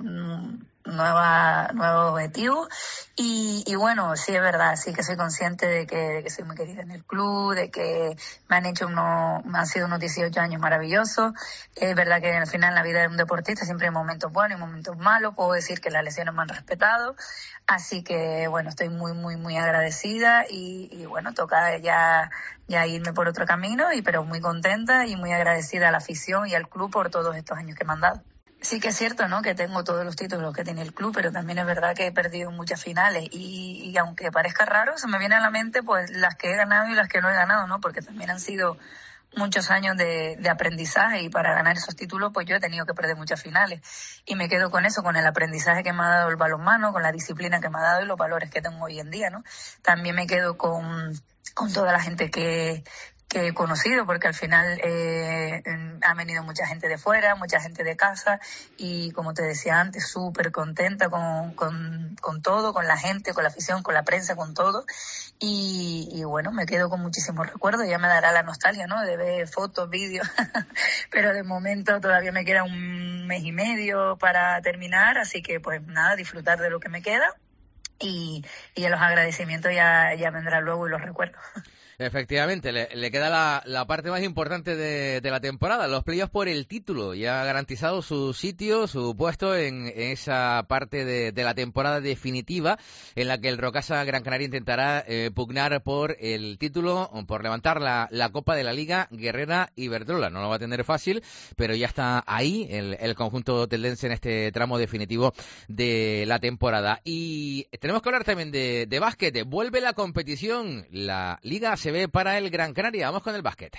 objetivos y bueno, sí es verdad, sí que soy consciente de que soy muy querida en el club, de que me han sido unos 18 años maravillosos. Es verdad que al final en la vida de un deportista siempre hay momentos buenos y momentos malos. Puedo decir que las lesiones me han respetado, así que bueno, estoy muy agradecida y bueno, toca ya irme por otro camino, pero muy contenta y muy agradecida a la afición y al club por todos estos años que me han dado. Sí que es cierto, ¿no?, que tengo todos los títulos que tiene el club, pero también es verdad que he perdido muchas finales y aunque parezca raro, se me viene a la mente pues las que he ganado y las que no he ganado, ¿no?, porque también han sido muchos años de aprendizaje y para ganar esos títulos pues yo he tenido que perder muchas finales y me quedo con eso, con el aprendizaje que me ha dado el balonmano, con la disciplina que me ha dado y los valores que tengo hoy en día, ¿no? También me quedo con toda la gente que he conocido, porque al final ha venido mucha gente de fuera, mucha gente de casa y como te decía antes, súper contenta con todo, con la gente, con la afición, con la prensa, con todo y bueno, me quedo con muchísimos recuerdos. Ya me dará la nostalgia, ¿no?, de ver fotos, vídeos pero de momento todavía me queda un mes y medio para terminar, así que pues nada, disfrutar de lo que me queda y los agradecimientos ya vendrán luego y los recuerdos. Efectivamente, le queda la parte más importante de la temporada, los playoffs por el título. Ya ha garantizado su sitio, su puesto en esa parte de la temporada definitiva en la que el Rocasa Gran Canaria intentará pugnar por el título, por levantar la Copa de la Liga Guerrera Iberdrola. No lo va a tener fácil, pero ya está ahí el conjunto teldense en este tramo definitivo de la temporada. Y tenemos que hablar también de básquet. Vuelve la competición, la Liga se ve para el Gran Canaria. Vamos con el básquet.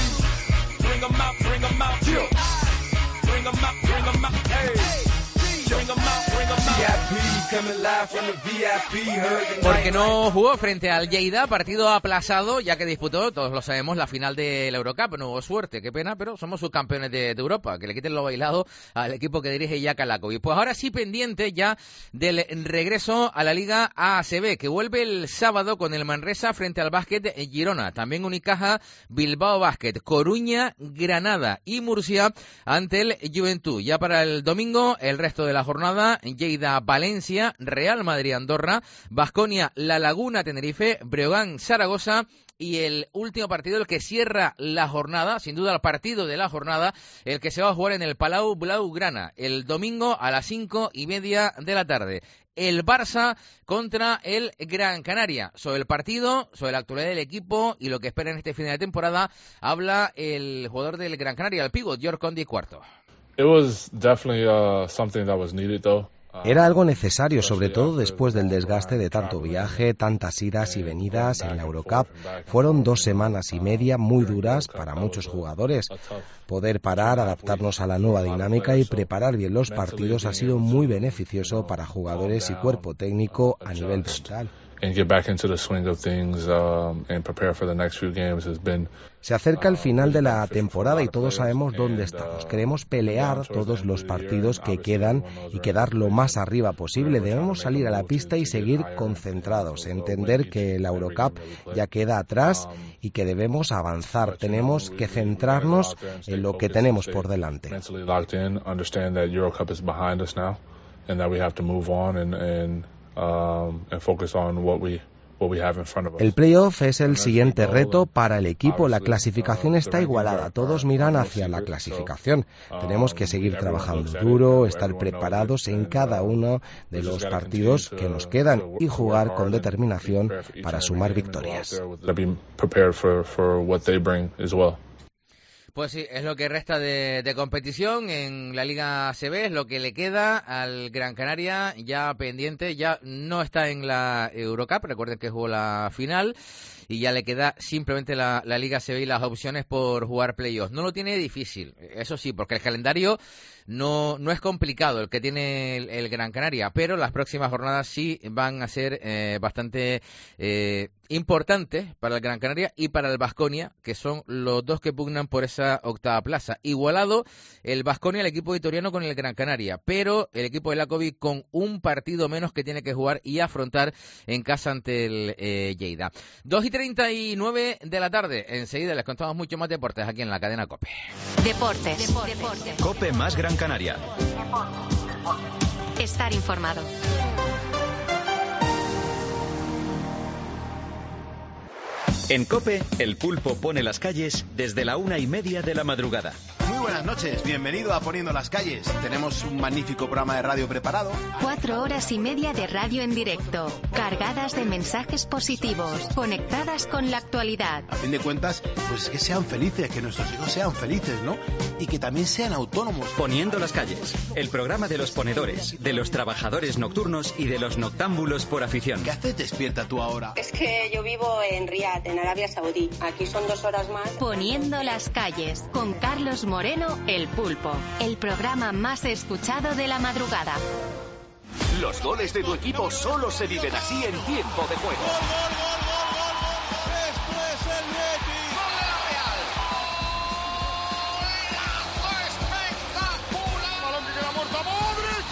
Porque no jugó frente al Lleida, partido aplazado, ya que disputó, todos lo sabemos, la final de la Eurocup. No hubo suerte, qué pena, pero somos subcampeones de Europa, que le quiten lo bailado al equipo que dirige Jaka Lakovic. Pues ahora sí pendiente ya del regreso a la Liga ACB, que vuelve el sábado con el Manresa frente al Básquet Girona, también Unicaja, Bilbao Basket, Coruña, Granada y Murcia ante el Juventud. Ya para el domingo, el resto de la jornada, Lleida Valencia, Real Madrid Andorra, Baskonia La Laguna Tenerife, Breogán Zaragoza y el último partido, el que cierra la jornada, sin duda el partido de la jornada, el que se va a jugar en el Palau Blaugrana el domingo a las 5:30 de la tarde. El Barça contra el Gran Canaria. Sobre el partido, sobre la actualidad del equipo y lo que espera en este final de temporada, habla el jugador del Gran Canaria, el pívot, George Condi IV. It was definitely something that was needed though. Era algo necesario, sobre todo después del desgaste de tanto viaje, tantas idas y venidas en la Eurocup. Fueron 2 semanas y media muy duras para muchos jugadores. Poder parar, adaptarnos a la nueva dinámica y preparar bien los partidos ha sido muy beneficioso para jugadores y cuerpo técnico a nivel mental. Se acerca el final de la temporada y todos sabemos dónde estamos. Queremos pelear todos los partidos que quedan y quedar lo más arriba posible. Debemos salir a la pista y seguir concentrados, entender que la Eurocup ya queda atrás y que debemos avanzar. Tenemos que centrarnos en lo que tenemos por delante. And focus on what we El playoff es el siguiente reto para el equipo. La clasificación está igualada. Todos miran hacia la clasificación. Tenemos que seguir trabajando duro, estar preparados en cada uno de los partidos que nos quedan y jugar con determinación para sumar victorias. Pues sí, es lo que resta de competición en la Liga ACB, es lo que le queda al Gran Canaria ya pendiente, ya no está en la Eurocup, recuerden que jugó la final y ya le queda simplemente la Liga ACB y las opciones por jugar playoffs. No lo tiene difícil, eso sí, porque el calendario no es complicado el que tiene el Gran Canaria, pero las próximas jornadas sí van a ser bastante importantes para el Gran Canaria y para el Baskonia, que son los dos que pugnan por esa octava plaza. Igualado el Baskonia, el equipo vitoriano, con el Gran Canaria, pero el equipo de Lakovic con un partido menos que tiene que jugar y afrontar en casa ante el Lleida. 2:39 de la tarde, enseguida les contamos mucho más deportes aquí en la cadena COPE. Deportes. COPE más Gran Canaria. Estar informado. En COPE, el pulpo pone las calles desde la 1:30 de la madrugada. Muy buenas noches, bienvenido a Poniendo las Calles. Tenemos un magnífico programa de radio preparado. 4 horas y media de radio en directo, cargadas de mensajes positivos, conectadas con la actualidad. A fin de cuentas, pues es que sean felices, que nuestros hijos sean felices, ¿no? Y que también sean autónomos. Poniendo las calles, el programa de los ponedores, de los trabajadores nocturnos y de los noctámbulos por afición. ¿Qué haces despierta tú ahora? Es que yo vivo en Riad, en Arabia Saudí. Aquí son 2 horas más. Poniendo las calles, con Carlos Moreno, el pulpo. El programa más escuchado de la madrugada. Los goles de tu equipo solo se viven así en tiempo de juego. Esto es el Betis. ¡Gol de la Real! ¡Espectacular! Balón que queda muerto a Modric.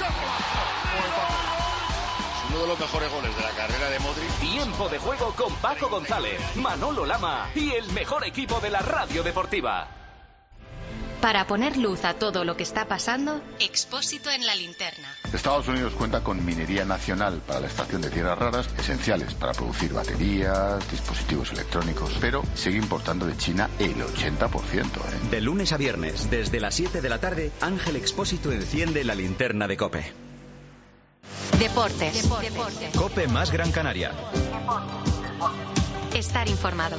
Uno de los mejores goles de la carrera de Modric. Tiempo de juego con Paco González, Manolo Lama y el mejor equipo de la radio deportiva. Para poner luz a todo lo que está pasando, Expósito en la linterna. Estados Unidos cuenta con minería nacional para la extracción de tierras raras, esenciales para producir baterías, dispositivos electrónicos, pero sigue importando de China el 80%. De lunes a viernes, desde las 7 de la tarde, Ángel Expósito enciende la linterna de COPE. Deportes. COPE más Gran Canaria. Estar informado.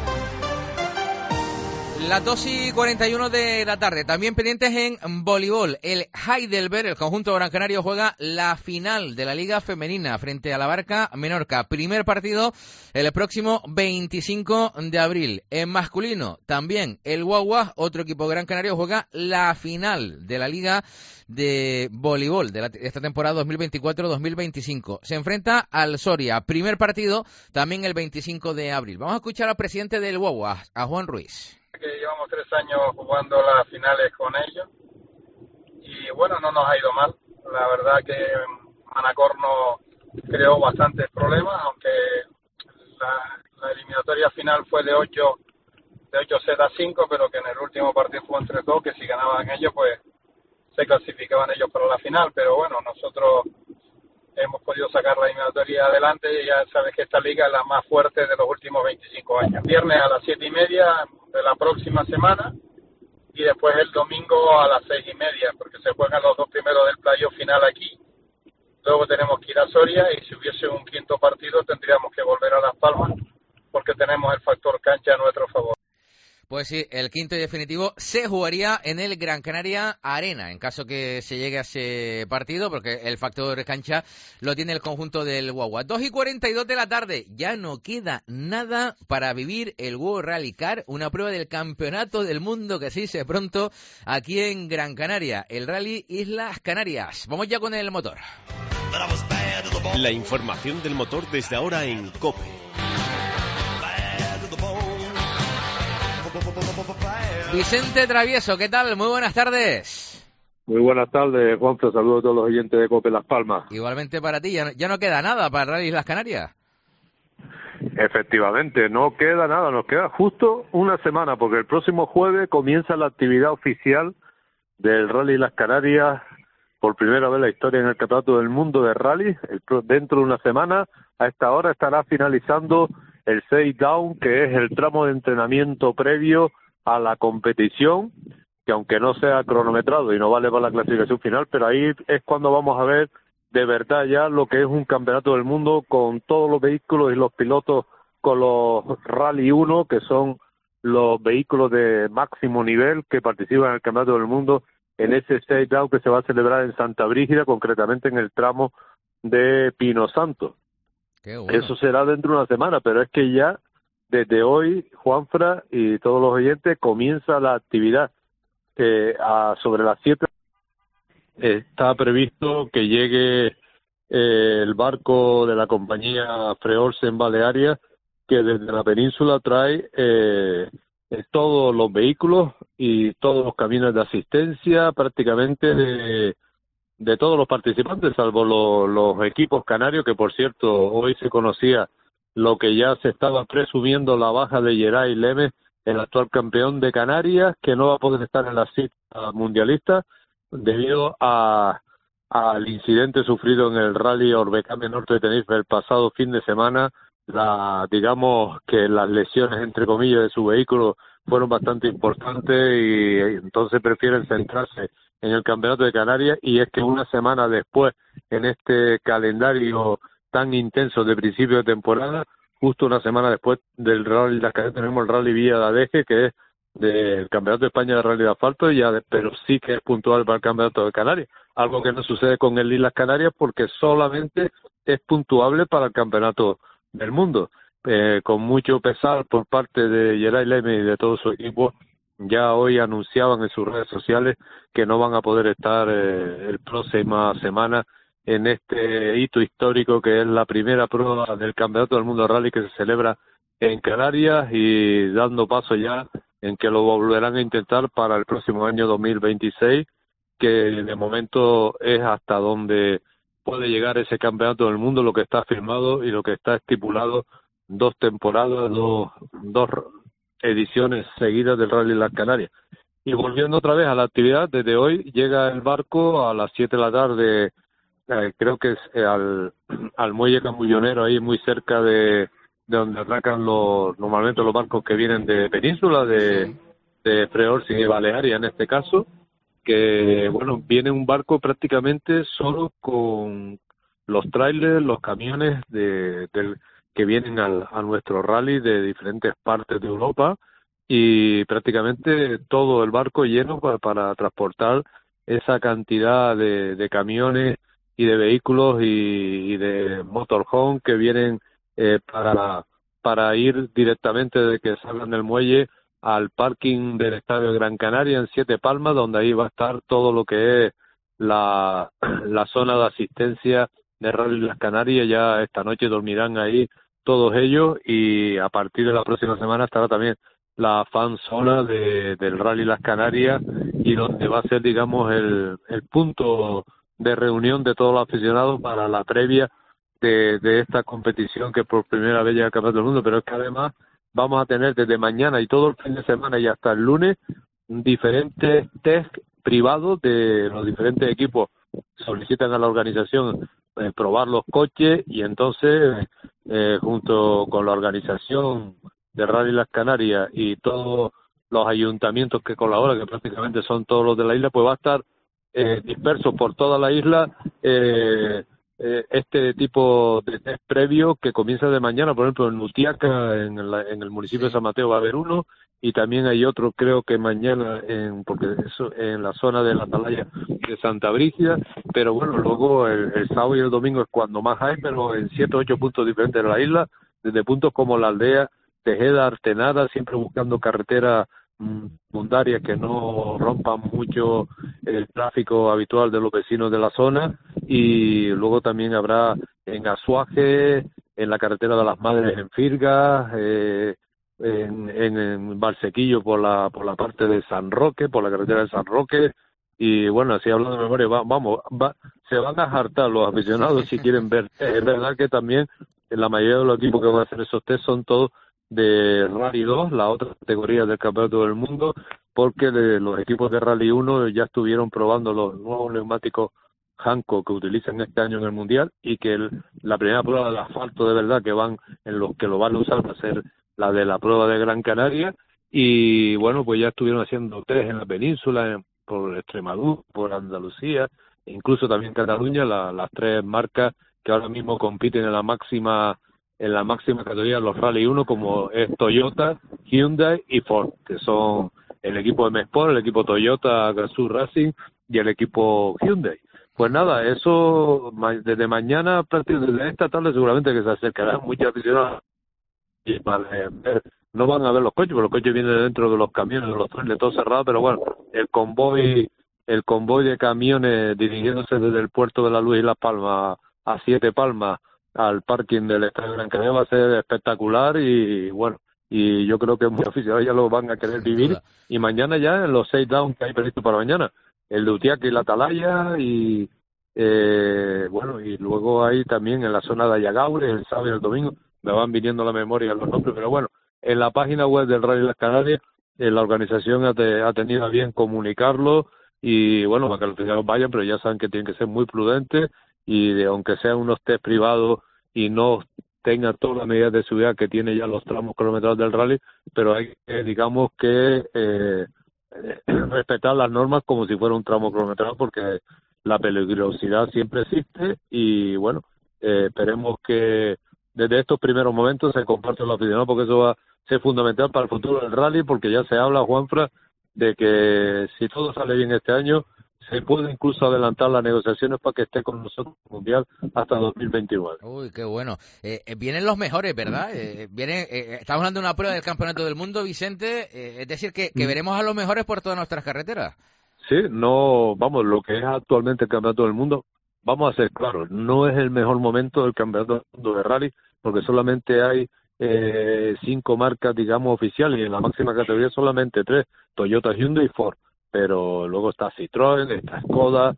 Las 2:41 de la tarde, también pendientes en voleibol. El Heidelberg, el conjunto Gran Canario, juega la final de la Liga Femenina frente a la Barca Menorca. Primer partido el próximo 25 de abril. En masculino, también el Guaguas, otro equipo Gran Canario, juega la final de la Liga de voleibol de esta temporada 2024-2025. Se enfrenta al Soria. Primer partido también el 25 de abril. Vamos a escuchar al presidente del Guaguas, a Juan Ruiz. Que llevamos 3 años jugando las finales con ellos y bueno, no nos ha ido mal. La verdad que Manacor nos creó bastantes problemas, aunque la eliminatoria final fue de 8 sets a 5, pero que en el último partido fue entre 2, que si ganaban ellos pues se clasificaban ellos para la final. Pero bueno, nosotros hemos podido sacar la eliminatoria adelante y ya sabes que esta liga es la más fuerte de los últimos 25 años. Viernes a las 7:30 de la próxima semana y después el domingo a las 6:30, porque se juegan los 2 primeros del playoff final aquí. Luego tenemos que ir a Soria y si hubiese un quinto partido tendríamos que volver a Las Palmas porque tenemos el factor cancha a nuestro favor. Pues sí, el quinto y definitivo se jugaría en el Gran Canaria Arena, en caso que se llegue a ese partido, porque el factor cancha lo tiene el conjunto del Guagua. 2:42 de la tarde, ya no queda nada para vivir el World Rally Car, una prueba del Campeonato del Mundo que se dice pronto aquí en Gran Canaria, el Rally Islas Canarias. Vamos ya con el motor. La información del motor desde ahora en COPE. Vicente Travieso, ¿qué tal? Muy buenas tardes. Muy buenas tardes, Juanfran. Saludos a todos los oyentes de COPE Las Palmas. Igualmente para ti, ya no queda nada para el Rally Islas Canarias. Efectivamente, no queda nada, nos queda justo una semana, porque el próximo jueves comienza la actividad oficial del Rally Las Canarias por primera vez en la historia en el Campeonato del Mundo de Rally. Dentro de una semana, a esta hora, estará finalizando el shakedown, que es el tramo de entrenamiento previo a la competición, que aunque no sea cronometrado y no vale para la clasificación final, pero ahí es cuando vamos a ver de verdad ya lo que es un Campeonato del Mundo con todos los vehículos y los pilotos con los Rally 1, que son los vehículos de máximo nivel que participan en el Campeonato del Mundo, en ese shakedown que se va a celebrar en Santa Brígida, concretamente en el tramo de Pino Santo. Qué bueno. Eso será dentro de una semana, pero es que ya desde hoy, Juanfra y todos los oyentes, comienza la actividad. Sobre las 7 está previsto que llegue el barco de la compañía Freorsen Balearia, que desde la península trae todos los vehículos y todos los camiones de asistencia prácticamente de todos los participantes, salvo los equipos canarios, que por cierto hoy se conocía lo que ya se estaba presumiendo, la baja de Geray Lemes, el actual campeón de Canarias, que no va a poder estar en la cita mundialista debido al incidente sufrido en el Rally Orbecame Norte de Tenerife el pasado fin de semana. Digamos que las lesiones, entre comillas, de su vehículo fueron bastante importantes y entonces prefieren centrarse en el Campeonato de Canarias, y es que una semana después, en este calendario tan intenso de principio de temporada, justo una semana después del Rally Las Canarias, tenemos el Rally Villa de Adeje, que es del Campeonato de España de Rally de Asfalto, pero sí que es puntual para el Campeonato de Canarias, algo que no sucede con el Islas Canarias porque solamente es puntuable para el Campeonato del Mundo. Con mucho pesar por parte de Geray Lemes y de todo su equipo, ya hoy anunciaban en sus redes sociales que no van a poder estar el próxima semana en este hito histórico que es la primera prueba del Campeonato del Mundo de Rally que se celebra en Canarias, y dando paso ya en que lo volverán a intentar para el próximo año 2026, que de momento es hasta donde puede llegar ese Campeonato del Mundo, lo que está firmado y lo que está estipulado, 2 temporadas, dos ediciones seguidas del Rally Las Canarias. Y volviendo otra vez a la actividad, desde hoy llega el barco a las 7 de la tarde, creo que es al muelle Camullonero, ahí muy cerca de donde atracan normalmente los barcos que vienen de Península, de Freorsen y Balearia en este caso, que bueno, viene un barco prácticamente solo con los trailers, los camiones que vienen a nuestro rally de diferentes partes de Europa, y prácticamente todo el barco lleno para transportar esa cantidad de camiones y de vehículos y de motorhome que vienen para ir directamente de que salgan del muelle al parking del Estadio Gran Canaria en Siete Palmas, donde ahí va a estar todo lo que es la zona de asistencia de Rally Las Canarias. Ya esta noche dormirán ahí todos ellos, y a partir de la próxima semana estará también la fan zona del Rally Las Canarias, y donde va a ser, digamos, el punto de reunión de todos los aficionados para la previa de esta competición que por primera vez llega al Campeonato del Mundo. Pero es que además vamos a tener desde mañana y todo el fin de semana y hasta el lunes diferentes test privados de los diferentes equipos. Solicitan a la organización probar los coches, y entonces junto con la organización de Rally Las Canarias y todos los ayuntamientos que colaboran, que prácticamente son todos los de la isla, pues va a estar dispersos por toda la isla este tipo de test previo que comienza de mañana. Por ejemplo, en Utiaca, en el municipio de San Mateo, va a haber uno, y también hay otro, creo que mañana, porque eso en la zona de la Atalaya de Santa Brígida. Pero bueno, luego el sábado y el domingo es cuando más hay, pero en 7 o 8 puntos diferentes de la isla, desde puntos como la aldea Tejeda, Artenara, siempre buscando carreteras secundarias que no rompan mucho el tráfico habitual de los vecinos de la zona. Y luego también habrá en Azuaje, en la carretera de las Madres en Firgas, en Valsequillo por la parte de San Roque, por la carretera de San Roque. Y bueno, así hablando de memoria, se van a hartar los aficionados si quieren ver. Es verdad que también la mayoría de los equipos que van a hacer esos test son todos de Rally 2, la otra categoría del Campeonato del Mundo, porque los equipos de Rally 1 ya estuvieron probando los nuevos neumáticos Hankook que utilizan este año en el Mundial, y que la primera prueba del asfalto de verdad que lo van a usar va a ser la de la prueba de Gran Canaria. Y bueno, pues ya estuvieron haciendo 3 en la península, por Extremadura, por Andalucía, incluso también Cataluña, las 3 marcas que ahora mismo compiten en la máxima categoría de los Rally 1, como es Toyota, Hyundai y Ford, que son el equipo de M-Sport, el equipo Toyota Gazoo Racing y el equipo Hyundai. Pues nada, eso desde mañana, desde esta tarde seguramente que se acercarán muchos aficionados y para ver, no van a ver los coches, porque los coches vienen dentro de los camiones, de los trenes, todo cerrado, pero bueno, el convoy de camiones dirigiéndose desde el puerto de la Luz y Las Palmas a Siete Palmas al parking del Estadio Gran Canaria va a ser espectacular, y bueno, y yo creo que muchos aficionados ya lo van a querer vivir. Y mañana ya en los 6 downs que hay previsto para mañana, el de Utiaca y la Atalaya, y bueno, y luego hay también en la zona de Ayagaure el sábado y el domingo, me van viniendo a la memoria los nombres, pero bueno, en la página web del Rally Las Canarias la organización ha tenido a bien comunicarlo, y bueno, para que los aficionados vayan, pero ya saben que tienen que ser muy prudentes, y aunque sean unos test privados y no tengan todas las medidas de seguridad que tiene ya los tramos cronometrados del rally, pero hay que, digamos que respetar las normas como si fuera un tramo cronometrado, porque la peligrosidad siempre existe. Y bueno, esperemos que desde estos primeros momentos se comparta la opinión, porque eso va a ser fundamental para el futuro del rally, porque ya se habla, Juanfra, de que si todo sale bien este año, se puede incluso adelantar las negociaciones para que esté con nosotros en el Mundial hasta 2029. Uy, qué bueno. Vienen los mejores, ¿verdad? Estamos hablando de una prueba del Campeonato del Mundo, Vicente, es decir, que veremos a los mejores por todas nuestras carreteras. Sí, no, vamos, lo que es actualmente el Campeonato del Mundo, vamos a ser claros, no es el mejor momento del Campeonato del Mundo de Rally, porque solamente hay 5 marcas, digamos, oficiales, y en la máxima categoría solamente 3, Toyota, Hyundai y Ford. Pero luego está Citroën, está Skoda,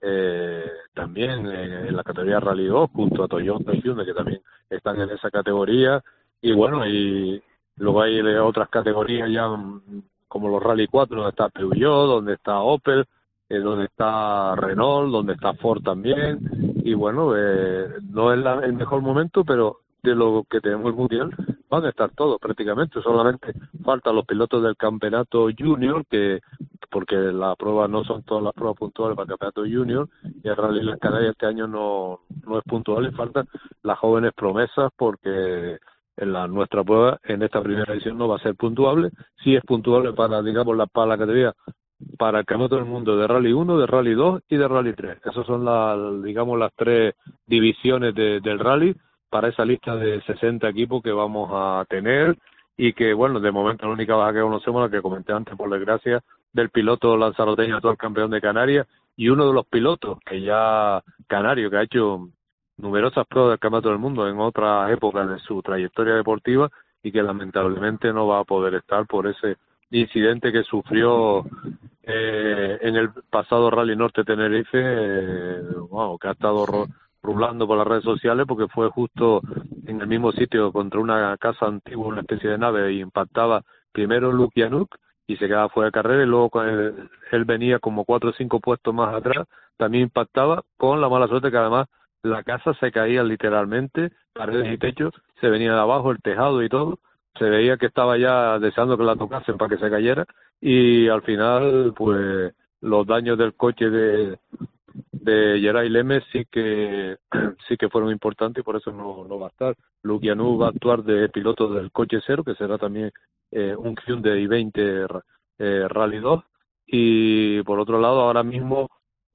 también en la categoría Rally 2, junto a Toyota y Hyundai, que también están en esa categoría. Y bueno, y luego hay otras categorías ya como los Rally 4, donde está Peugeot, donde está Opel, donde está Renault, donde está Ford también. Y bueno, no es el mejor momento, pero de lo que tenemos el Mundial van a estar todos prácticamente, solamente faltan los pilotos del campeonato junior, porque la prueba no son todas las pruebas puntuales para el campeonato junior, y el Rally Las Canarias este año no es puntual, y faltan las jóvenes promesas, porque nuestra prueba en esta primera edición no va a ser puntuable. Sí es puntuable para, digamos, para la categoría, para el campeonato del mundo de Rally 1, de Rally 2 y de Rally 3. Esas son las 3 divisiones del Rally, para esa lista de 60 equipos que vamos a tener, y que, bueno, de momento la única baja que conocemos, la que comenté antes, por desgracia, del piloto lanzaroteño, actual campeón de Canarias, y uno de los pilotos canario, que ha hecho numerosas pruebas del Campeonato del Mundo en otras épocas de su trayectoria deportiva, y que lamentablemente no va a poder estar por ese incidente que sufrió en el pasado Rally Norte Tenerife, que ha estado rulando por las redes sociales, porque fue justo en el mismo sitio contra una casa antigua, una especie de nave, y impactaba primero Lukianuk y se quedaba fuera de carrera, y luego él venía como 4 o 5 puestos más atrás, también impactaba, con la mala suerte que además la casa se caía literalmente, paredes y techos, se venía de abajo, el tejado y todo, se veía que estaba ya deseando que la tocasen para que se cayera, y al final pues los daños del coche de Geray Lemes sí que fueron importantes, y por eso no va a estar. Lukianuk va a actuar de piloto del coche cero, que será también un Hyundai i20 Rally 2, y por otro lado ahora mismo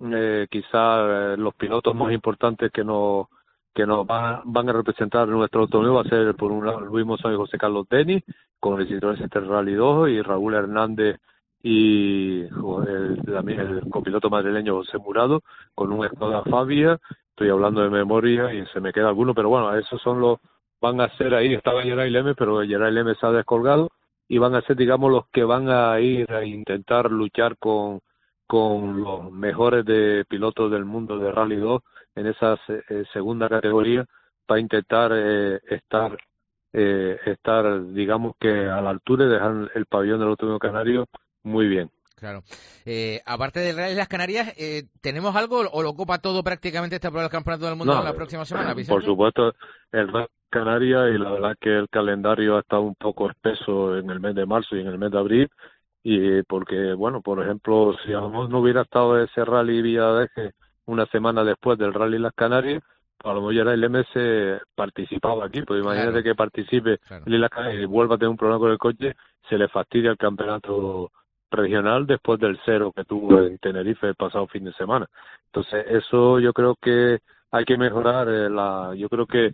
quizás los pilotos más importantes que nos van a representar nuestro automóvil va a ser, por un lado, Luis Mozón y José Carlos Denis con el Citroën Rally 2, y Raúl Hernández y el copiloto madrileño José Murado con un Skoda Fabia. Estoy hablando de memoria y se me queda alguno, pero bueno, esos son van a ser ahí. Estaba Geray Lemes, pero Geray Lemes se ha descolgado, y van a ser, digamos, los que van a ir a intentar luchar con los mejores de pilotos del mundo de Rally 2 en esa segunda categoría, para intentar estar, digamos, que a la altura, y dejar el pabellón del Automóvil Canario muy bien. Claro. Aparte del Rally de las Canarias, ¿tenemos algo o lo copa todo prácticamente esta prueba del Campeonato del Mundo en la próxima semana, Vicente? Por supuesto, el Rally de Canarias, y la verdad que el calendario ha estado un poco espeso en el mes de marzo y en el mes de abril, y porque, bueno, por ejemplo, si a lo mejor no hubiera estado ese Rally Villadeje una semana después del Rally Las Canarias, a lo mejor ya el MS participaba aquí, pues imagínate que participe en Las Canarias y vuelva a tener un problema con el coche, se le fastidia el campeonato regional después del 0 que tuvo en Tenerife el pasado fin de semana. Entonces eso yo creo que hay que mejorar yo creo que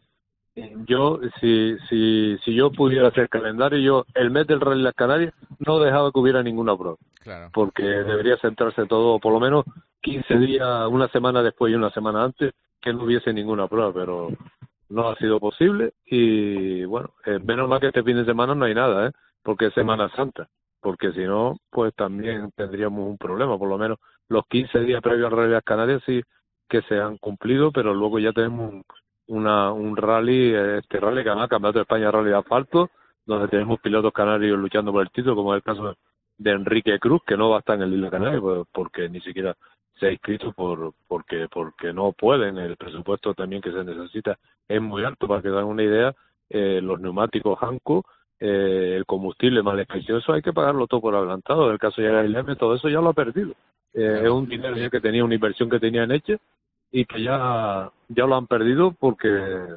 si yo pudiera hacer calendario, yo el mes del Rally Las Canarias no dejaba que hubiera ninguna prueba, porque debería centrarse todo, por lo menos 15 días, una semana después y una semana antes, que no hubiese ninguna prueba, pero no ha sido posible. Y bueno, menos mal que este fin de semana no hay nada, porque es Semana Santa, porque si no, pues también tendríamos un problema. Por lo menos los 15 días previos al Rally Las Canarias sí que se han cumplido, pero luego ya tenemos un rally, este rally que además Campeonato de España Rally de Asfalto, donde tenemos pilotos canarios luchando por el título, como es el caso de Enrique Cruz, que no va a estar en el Isla Canaria, pues, porque ni siquiera se ha inscrito porque no pueden. El presupuesto también que se necesita es muy alto. Para que dan una idea, los neumáticos Hanko, el combustible más desperdicioso, hay que pagarlo todo por adelantado. En el caso de el M, todo eso ya lo ha perdido. Es un dinero ya que tenía, una inversión que tenían hecha y que ya lo han perdido porque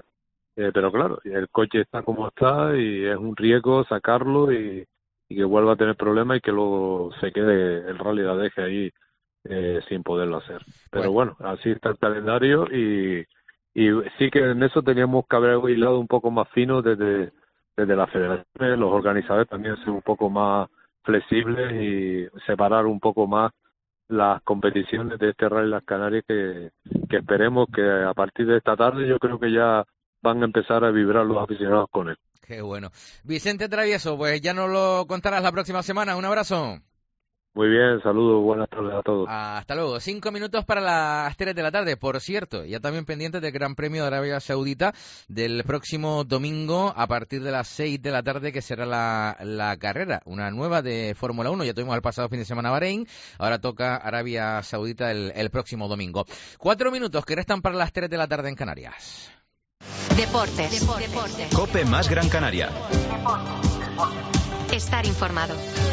pero claro, el coche está como está y es un riesgo sacarlo y que vuelva a tener problemas y que luego se quede el Rally la deje ahí sin poderlo hacer. Pero bueno, así está el calendario y sí que en eso teníamos que haber hilado un poco más fino desde la federación, los organizadores también ser un poco más flexibles y separar un poco más las competiciones de este Rally Las Canarias que esperemos que a partir de esta tarde yo creo que ya van a empezar a vibrar los aficionados con él. Qué bueno. Vicente Travieso, pues ya nos lo contarás la próxima semana. Un abrazo. Muy bien, saludos, buenas tardes a todos. Hasta luego. 5 minutos para las 3 de la tarde. Por cierto, ya también pendientes del Gran Premio de Arabia Saudita del próximo domingo a partir de las 6 de la tarde, que será la carrera, una nueva de Fórmula 1. Ya tuvimos el pasado fin de semana Bahrein, ahora toca Arabia Saudita el próximo domingo. 4 minutos que restan para las 3 de la tarde en Canarias. Deportes. COPE más Gran Canaria. Estar informado.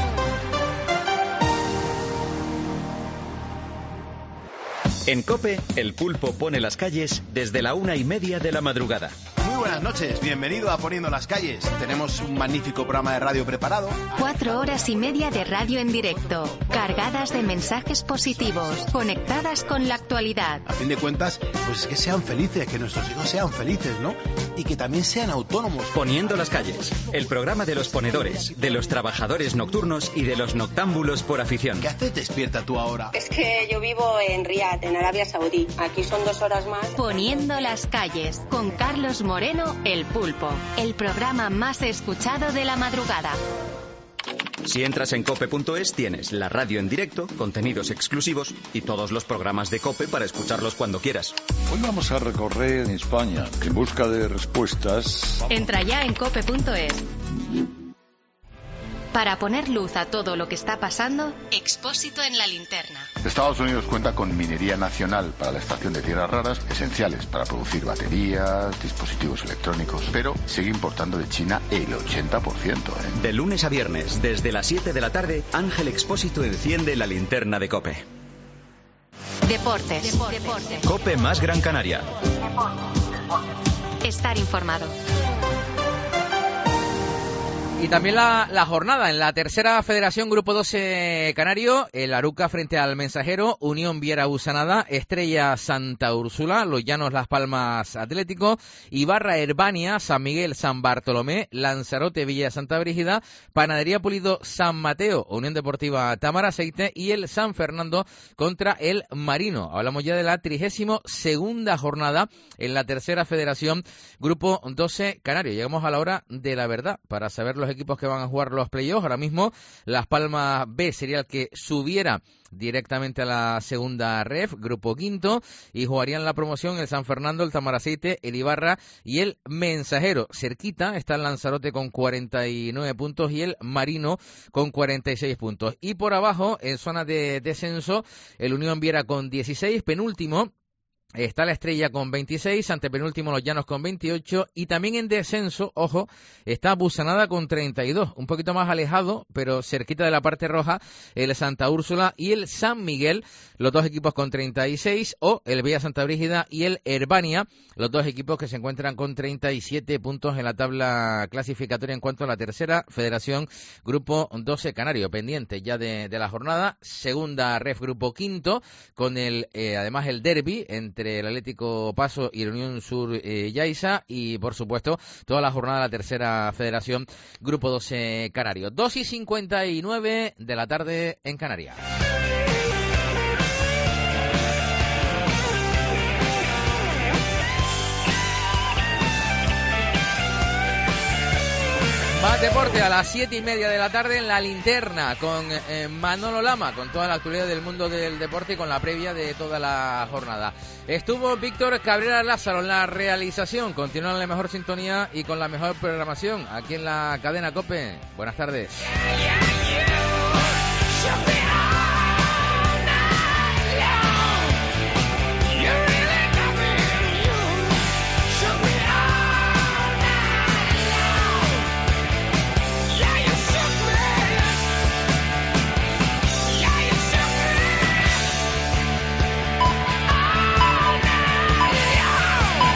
En COPE, el pulpo pone las calles desde la 1:30 de la madrugada. Muy buenas noches, bienvenido a Poniendo las Calles. Tenemos un magnífico programa de radio preparado. 4 horas y media de radio en directo, cargadas de mensajes positivos, conectadas con la actualidad. A fin de cuentas, pues es que sean felices, que nuestros hijos sean felices, ¿no? Y que también sean autónomos. Poniendo las Calles, el programa de los ponedores, de los trabajadores nocturnos y de los noctámbulos por afición. ¿Qué haces despierta tú ahora? Es que yo vivo en Riad, en Arabia Saudí. Aquí son 2 horas más. Poniendo las Calles, con Carlos Moreno, el Pulpo, el programa más escuchado de la madrugada. Si entras en cope.es tienes la radio en directo, contenidos exclusivos y todos los programas de COPE para escucharlos cuando quieras. Hoy vamos a recorrer España en busca de respuestas. Entra ya en cope.es. Para poner luz a todo lo que está pasando, Expósito en la linterna. Estados Unidos cuenta con minería nacional para la extracción de tierras raras, esenciales para producir baterías, dispositivos electrónicos, pero sigue importando de China el 80%. De lunes a viernes, desde las 7 de la tarde, Ángel Expósito enciende la linterna de COPE. Deportes. COPE más Gran Canaria. Estar informado. Y también la jornada en la tercera federación Grupo 12 Canario, el Aruca frente al Mensajero, Unión Viera Usanada, Estrella Santa Úrsula, Los Llanos Las Palmas Atlético, Ibarra Herbania, San Miguel San Bartolomé, Lanzarote Villa Santa Brígida, Panadería Pulido San Mateo, Unión Deportiva Tamaraceite y el San Fernando contra el Marino. Hablamos ya de la 32ª jornada en la tercera federación Grupo 12 Canario. Llegamos a la hora de la verdad para saber los los equipos que van a jugar los playoffs. Ahora mismo Las Palmas B sería el que subiera directamente a la segunda ref, grupo quinto, y jugarían la promoción el San Fernando, el Tamaraceite, el Ibarra y el Mensajero. Cerquita está el Lanzarote con 49 puntos y el Marino con 46 puntos. Y por abajo, en zona de descenso, el Unión Viera con 16, penúltimo está la Estrella con 26, antepenúltimo Los Llanos con 28 y también en descenso, ojo, está Busanada con 32, un poquito más alejado, pero cerquita de la parte roja, el Santa Úrsula y el San Miguel, los dos equipos con 36, o el Villa Santa Brígida y el Herbania, los dos equipos que se encuentran con 37 puntos en la tabla clasificatoria en cuanto a la tercera federación, grupo 12 Canario, pendiente ya de la jornada, segunda ref grupo quinto, con el además el derbi entre el Atlético Paso y la Unión Sur Yaiza y por supuesto toda la jornada de la tercera federación grupo 12 Canario. 2:59 de la tarde en Canarias. Más deporte a las 7:30 de la tarde en La Linterna con Manolo Lama, con toda la actualidad del mundo del deporte y con la previa de toda la jornada. Estuvo Víctor Cabrera Lázaro en la realización. Continúa en la mejor sintonía y con la mejor programación aquí en la cadena COPE. Buenas tardes.